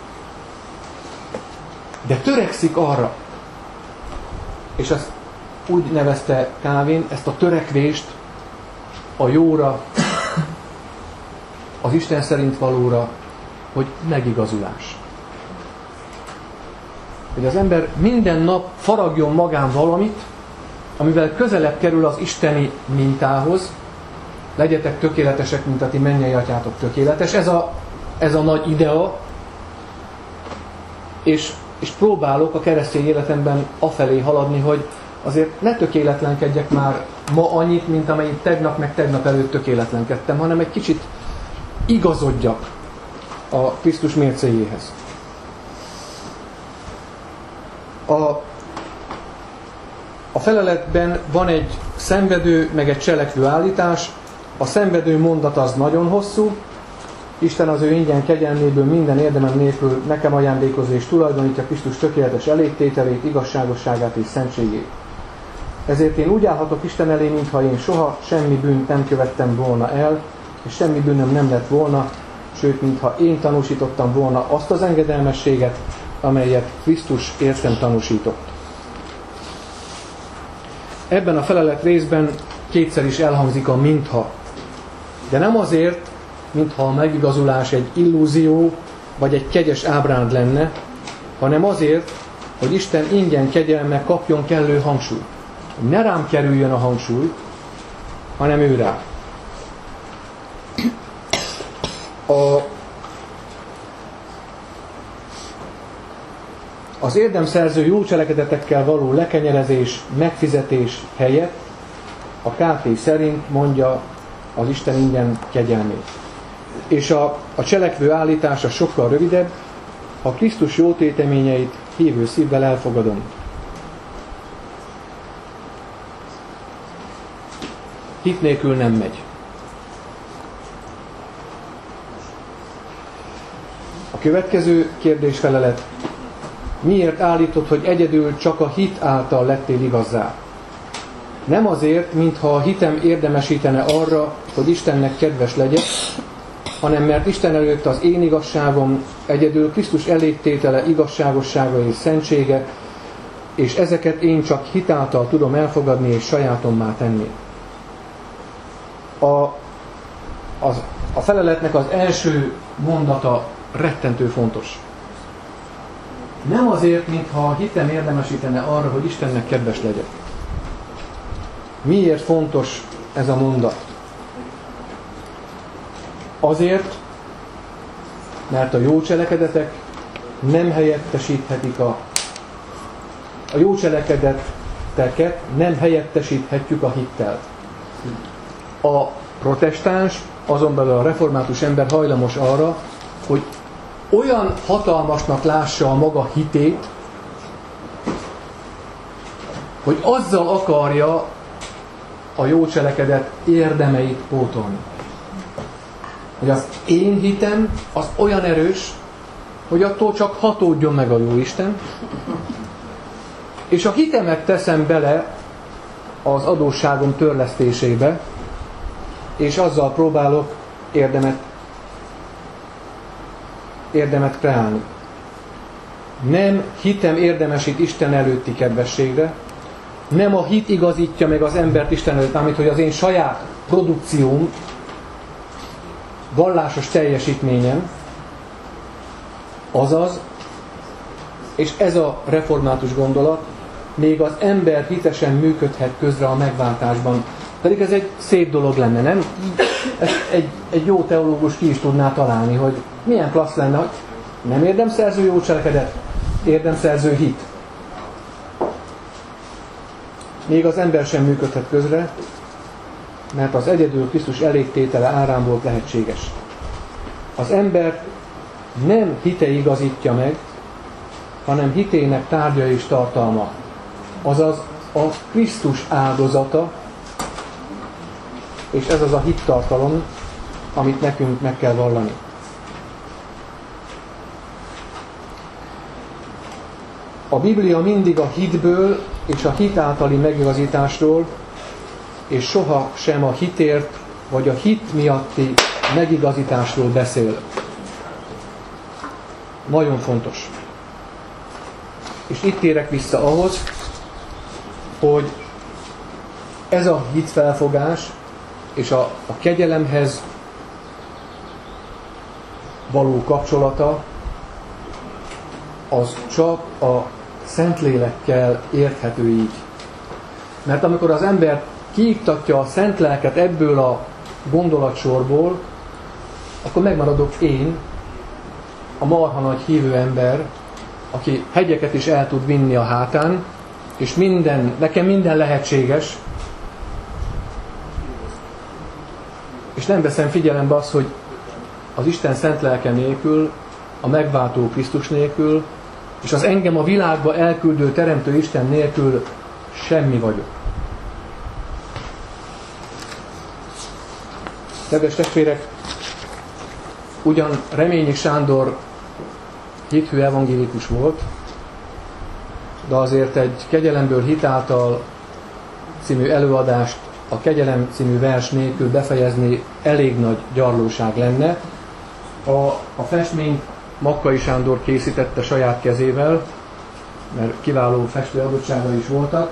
A: törekszik arra, és ezt úgy nevezte Calvin, ezt a törekvést a jóra, az Isten szerint valóra, hogy megigazulás. Hogy az ember minden nap faragjon magán valamit, amivel közelebb kerül az isteni mintához. Legyetek tökéletesek, mint a ti mennyei atyátok tökéletes. Ez a nagy idea, és próbálok a keresztény életemben afelé haladni, hogy azért ne tökéletlenkedjek már ma annyit, mint amennyit tegnap meg tegnap előtt tökéletlenkedtem, hanem egy kicsit igazodjak a Krisztus mércéjéhez. A feleletben van egy szenvedő, meg egy cselekvő állítás. A szenvedő mondat az nagyon hosszú. Isten az ő ingyen kegyelméből minden érdemem nélkül nekem ajándékozza és tulajdonítja Krisztus tökéletes elégtételét, igazságosságát és szentségét. Ezért én úgy állhatok Isten elé, mintha én soha semmi bűnt nem követtem volna el, és semmi bűnöm nem lett volna, sőt, mintha én tanúsítottam volna azt az engedelmességet, amelyet Krisztus értem tanúsított. Ebben a felelet részben kétszer is elhangzik a mintha. De nem azért, mintha a megigazulás egy illúzió, vagy egy kegyes ábránd lenne, hanem azért, hogy Isten ingyen kegyelme kapjon kellő hangsúlyt. Ne rám kerüljön a hangsúly, hanem ő rá. Az érdemszerző jó cselekedetekkel való lekenyerezés, megfizetés helyett a KT szerint mondja az Isten ingyen kegyelmét. És a cselekvő állítása sokkal rövidebb, a Krisztus jó téteményeit hívő szívvel elfogadom. Hit nélkül nem megy. A következő kérdésfelelet. Miért állítod, hogy egyedül csak a hit által lettél igazzá? Nem azért, mintha a hitem érdemesítene arra, hogy Istennek kedves legyek, hanem mert Isten előtt az én igazságom egyedül Krisztus elégtétele, igazságossága és szentsége, és ezeket én csak hit által tudom elfogadni és sajátommá tenni. A feleletnek az első mondata rettentő fontos. Nem azért, mintha a hitem érdemesítene arra, hogy Istennek kedves legyek. Miért fontos ez a mondat? Azért, mert a jó cselekedetek nem helyettesíthetik a jó cselekedeteket nem helyettesíthetjük a hittel. A protestáns, azon belül a református ember hajlamos arra, hogy olyan hatalmasnak lássa a maga hitét, hogy azzal akarja a jó cselekedet érdemeit pótolni. Hogy az én hitem az olyan erős, hogy attól csak hatódjon meg a Jóisten, és a hitemet teszem bele az adósságom törlesztésébe, és azzal próbálok érdemet kreálni. Nem hitem érdemesít Isten előtti kedvességre, nem a hit igazítja meg az embert Isten előtt, mármint hogy az én saját produkcióm, vallásos teljesítményem, azaz, és ez a református gondolat, még az ember hitesen működhet közre a megváltásban. Pedig ez egy szép dolog lenne, nem? Ezt egy jó teológus ki is tudná találni, hogy milyen klassz lenne, hogy nem érdemszerző jó cselekedet, érdemszerző hit. Még az ember sem működhet közre, mert az egyedül Krisztus elégtétele árán volt lehetséges. Az ember nem hite igazítja meg, hanem hitének tárgya és tartalma. Azaz a Krisztus áldozata, és ez az a hittartalom, amit nekünk meg kell vallani. A Biblia mindig a hitből és a hit általi megigazításról, és soha sem a hitért vagy a hit miatti megigazításról beszél. Nagyon fontos. És itt térek vissza ahhoz, hogy ez a hitfelfogás és a kegyelemhez való kapcsolata az csak a Szentlélekkel érthető így. Mert amikor az ember kiiktatja a szent lelket ebből a gondolatsorból, akkor megmaradok én, a marha nagy hívő ember, aki hegyeket is el tud vinni a hátán, és nekem minden lehetséges, és nem veszem figyelembe azt, hogy az Isten szent lelke nélkül, a megváltó Krisztus nélkül, és az engem a világba elküldő teremtő Isten nélkül semmi vagyok. Kedves testvérek, ugyan Reményi Sándor hithű evangélikus volt, de azért egy Kegyelemből hit által című előadást a Kegyelem című vers nélkül befejezni elég nagy gyarlóság lenne. A festményt Makkai Sándor készítette saját kezével, mert kiváló festő adottságai is voltak.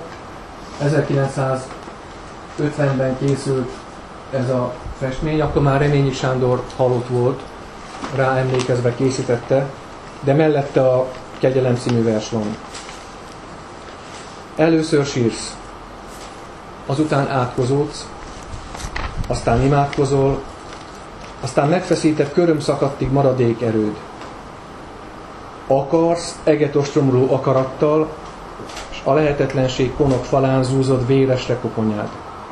A: 1950-ben készült ez a festmény, akkor már Reményi Sándor halott volt, rá emlékezve készítette, de mellette a Kegyelem című vers van. Először sírsz, azután átkozódsz, aztán imádkozol, aztán megfeszített körömszakadtig maradék erőd. Akarsz eget ostromló akarattal, és a lehetetlenség konok falán zúzod véresre koponyád.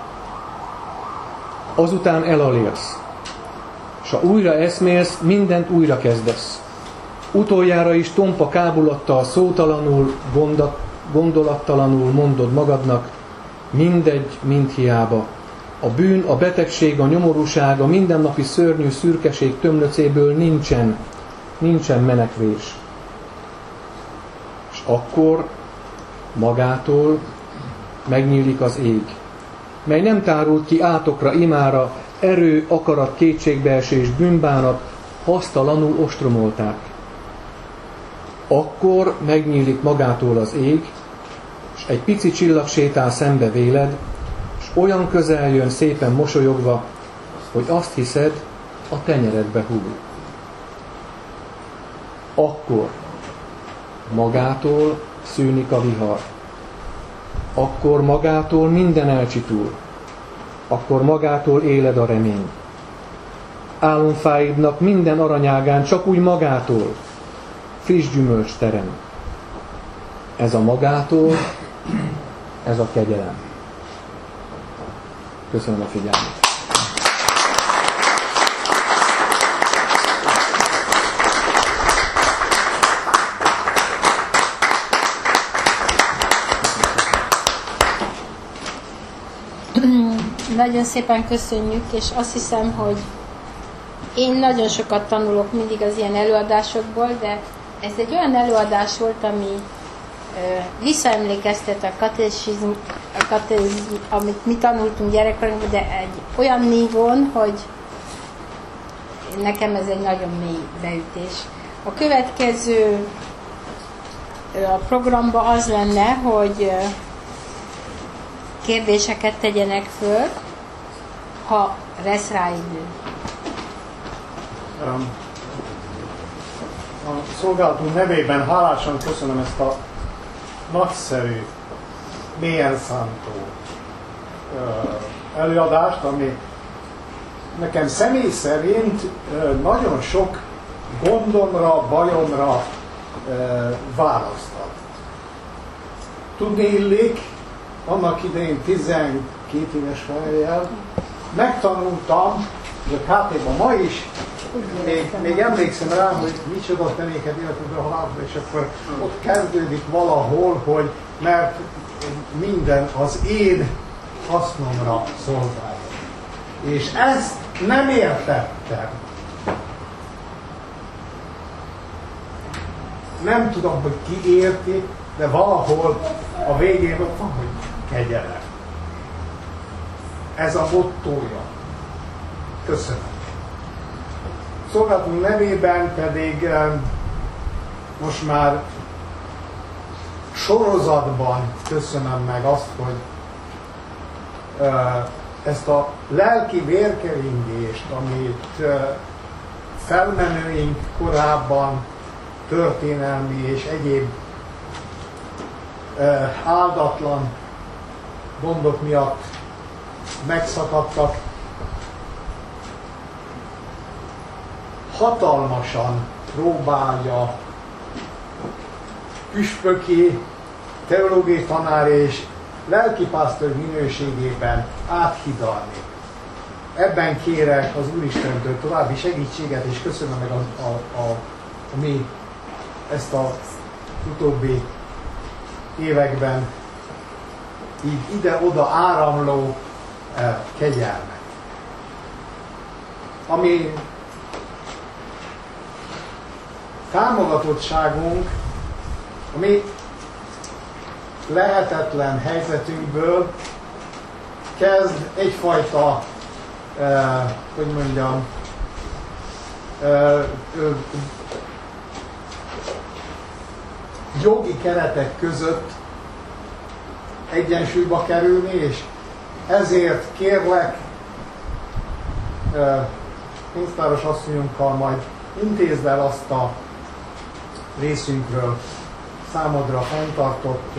A: Azután elalélsz, s ha újra eszmélsz, mindent újra kezdesz. Utoljára is tompa kábulattal, szótalanul, gondolattalanul mondod magadnak, mindegy, mind hiába. A bűn, a betegség, a nyomorúság, a mindennapi szörnyű szürkeség tömlöcéből nincsen menekvés. És akkor magától megnyílik az ég, mely nem tárult ki átokra, imára, erő, akarat, kétségbeesés, bűnbánat, hasztalanul ostromolták. Akkor megnyílik magától az ég, és egy pici csillag sétál szembe véled, és olyan közel jön szépen mosolyogva, hogy azt hiszed, a tenyeredbe hull. Akkor magától szűnik a vihar. Akkor magától minden elcsitul. Akkor magától éled a remény. Álomfáidnak minden aranyágán csak úgy magától friss gyümölcs terem. Ez a magától, ez a kegyelem. Köszönöm a figyelmet.
C: Nagyon szépen köszönjük, és azt hiszem, hogy én nagyon sokat tanulok mindig az ilyen előadásokból, de ez egy olyan előadás volt, ami visszaemlékeztet a katechizmus, amit mi tanultunk gyerekkorunkban, de egy olyan nívón, hogy nekem ez egy nagyon mély beütés. A következő a programban az lenne, hogy kérdéseket tegyenek föl, ha lesz rá idő.
D: A szolgálatunk nevében hálásan köszönöm ezt a nagyszerű, mélyen szántó előadást, ami nekem személy szerint nagyon sok gondomra, bajomra választat. Tudni illik, annak idején 12 éves fejjel megtanultam, hogy a KT-ban ma is, még emlékszem rá, hogy micsoda tenéket életünk a halálba, és akkor ott kezdődik valahol, hogy mert minden az én hasznomra szolgál. És ezt nem értettem. Nem tudom, hogy ki érti, de valahol a végén ott van, hogy kegyelem. Ez a mottója. Köszönöm. Szolgálatunk nevében pedig most már sorozatban köszönöm meg azt, hogy ezt a lelki vérkeringést, amit felmenőink korábban történelmi és egyéb áldatlan gondok miatt megszakadtak, hatalmasan próbálja püspöki, teológiai tanár és lelkipásztor minőségében áthidalni. Ebben kérek az Úristentől további segítséget, és köszönöm meg mi ezt a utóbbi években így ide-oda áramló kegyelmet. ami támogatottságunk, a mi lehetetlen helyzetünkből kezd egyfajta, hogy mondjam, jogi keretek között egyensúlyba kerülni, és ezért kérlek pénztáros asszonyunkkal majd intézd el azt a részünkről számodra fenntartott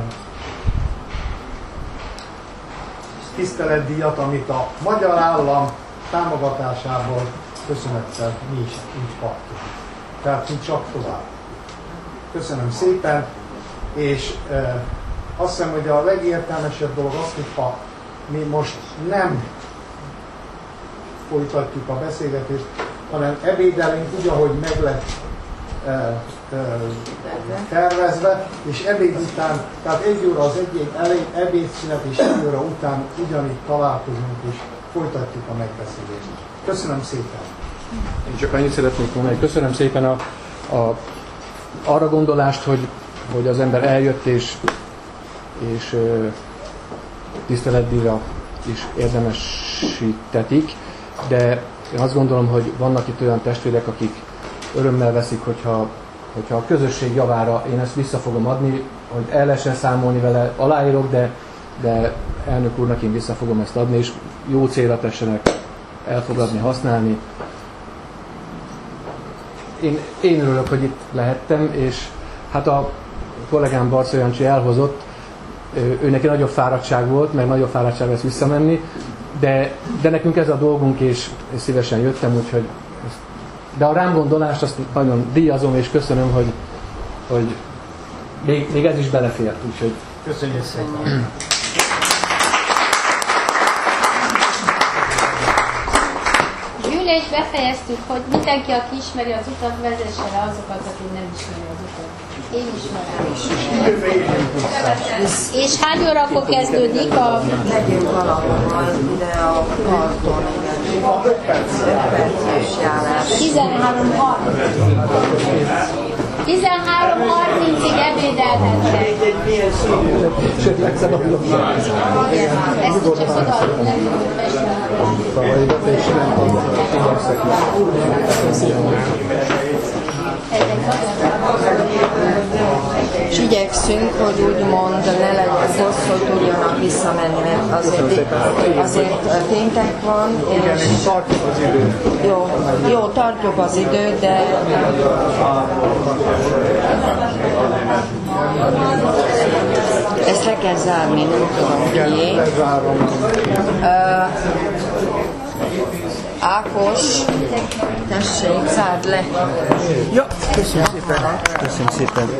D: tiszteletdíjat, amit a magyar állam támogatásából köszönettel mi is így kaptunk. Tehát mi csak tovább. Köszönöm szépen, és azt hiszem, hogy a legértelmesebb dolog az, hogyha mi most nem folytatjuk a beszélgetést, hanem ebédelünk úgy, ahogy meg lett tervezve, és ebéd után, tehát 1 óra az ebédszünet, és 1 óra után ugyanígy találkozunk, és folytatjuk a megbeszélést. Köszönöm szépen!
A: Én csak annyit szeretnék mondani, köszönöm szépen arra gondolást, hogy az ember eljött, és tiszteletdíjra is érdemesítetik, de én azt gondolom, hogy vannak itt olyan testvérek, akik örömmel veszik, hogyha a közösség javára én ezt vissza fogom adni, hogy el lehessen számolni vele, aláírok, de elnök úrnak én vissza fogom ezt adni, és jó célra tessenek elfogadni, használni. Én örülök, hogy itt lehettem, és hát a kollégám Barca Jancsi elhozott, ő neki nagyobb fáradtság volt, mert nagyobb fáradtság lesz visszamenni, de nekünk ez a dolgunk, és szívesen jöttem, úgyhogy de a rám gondolást azt nagyon díjazom, és köszönöm, hogy még ez is belefért, úgyhogy
D: köszönjük szépen!
C: Gyűlést befejeztük, hogy mindenki, aki ismeri az utat, vezesse le azokat, akik nem ismeri az utat. Én ismerem. És hány órakor kezdődik a...
E: Megyünk valahol majd ide a parton, igen. 5 perces járás.
C: 13:30-ig ebédelhettek.
A: sőt, megszabadulok.
C: Ezt csak odaadjuk nekünk,
E: És igyekszünk, hogy úgymond ne legyen hosszú, hogy tudjanak visszamenni, mert azért péntek van, és jó, tartjuk az időt, de ezt le kell zárni, nem tudom ki. Ákos, tessék, zárd le.
F: Ja, köszönöm szépen. Köszönöm szépen.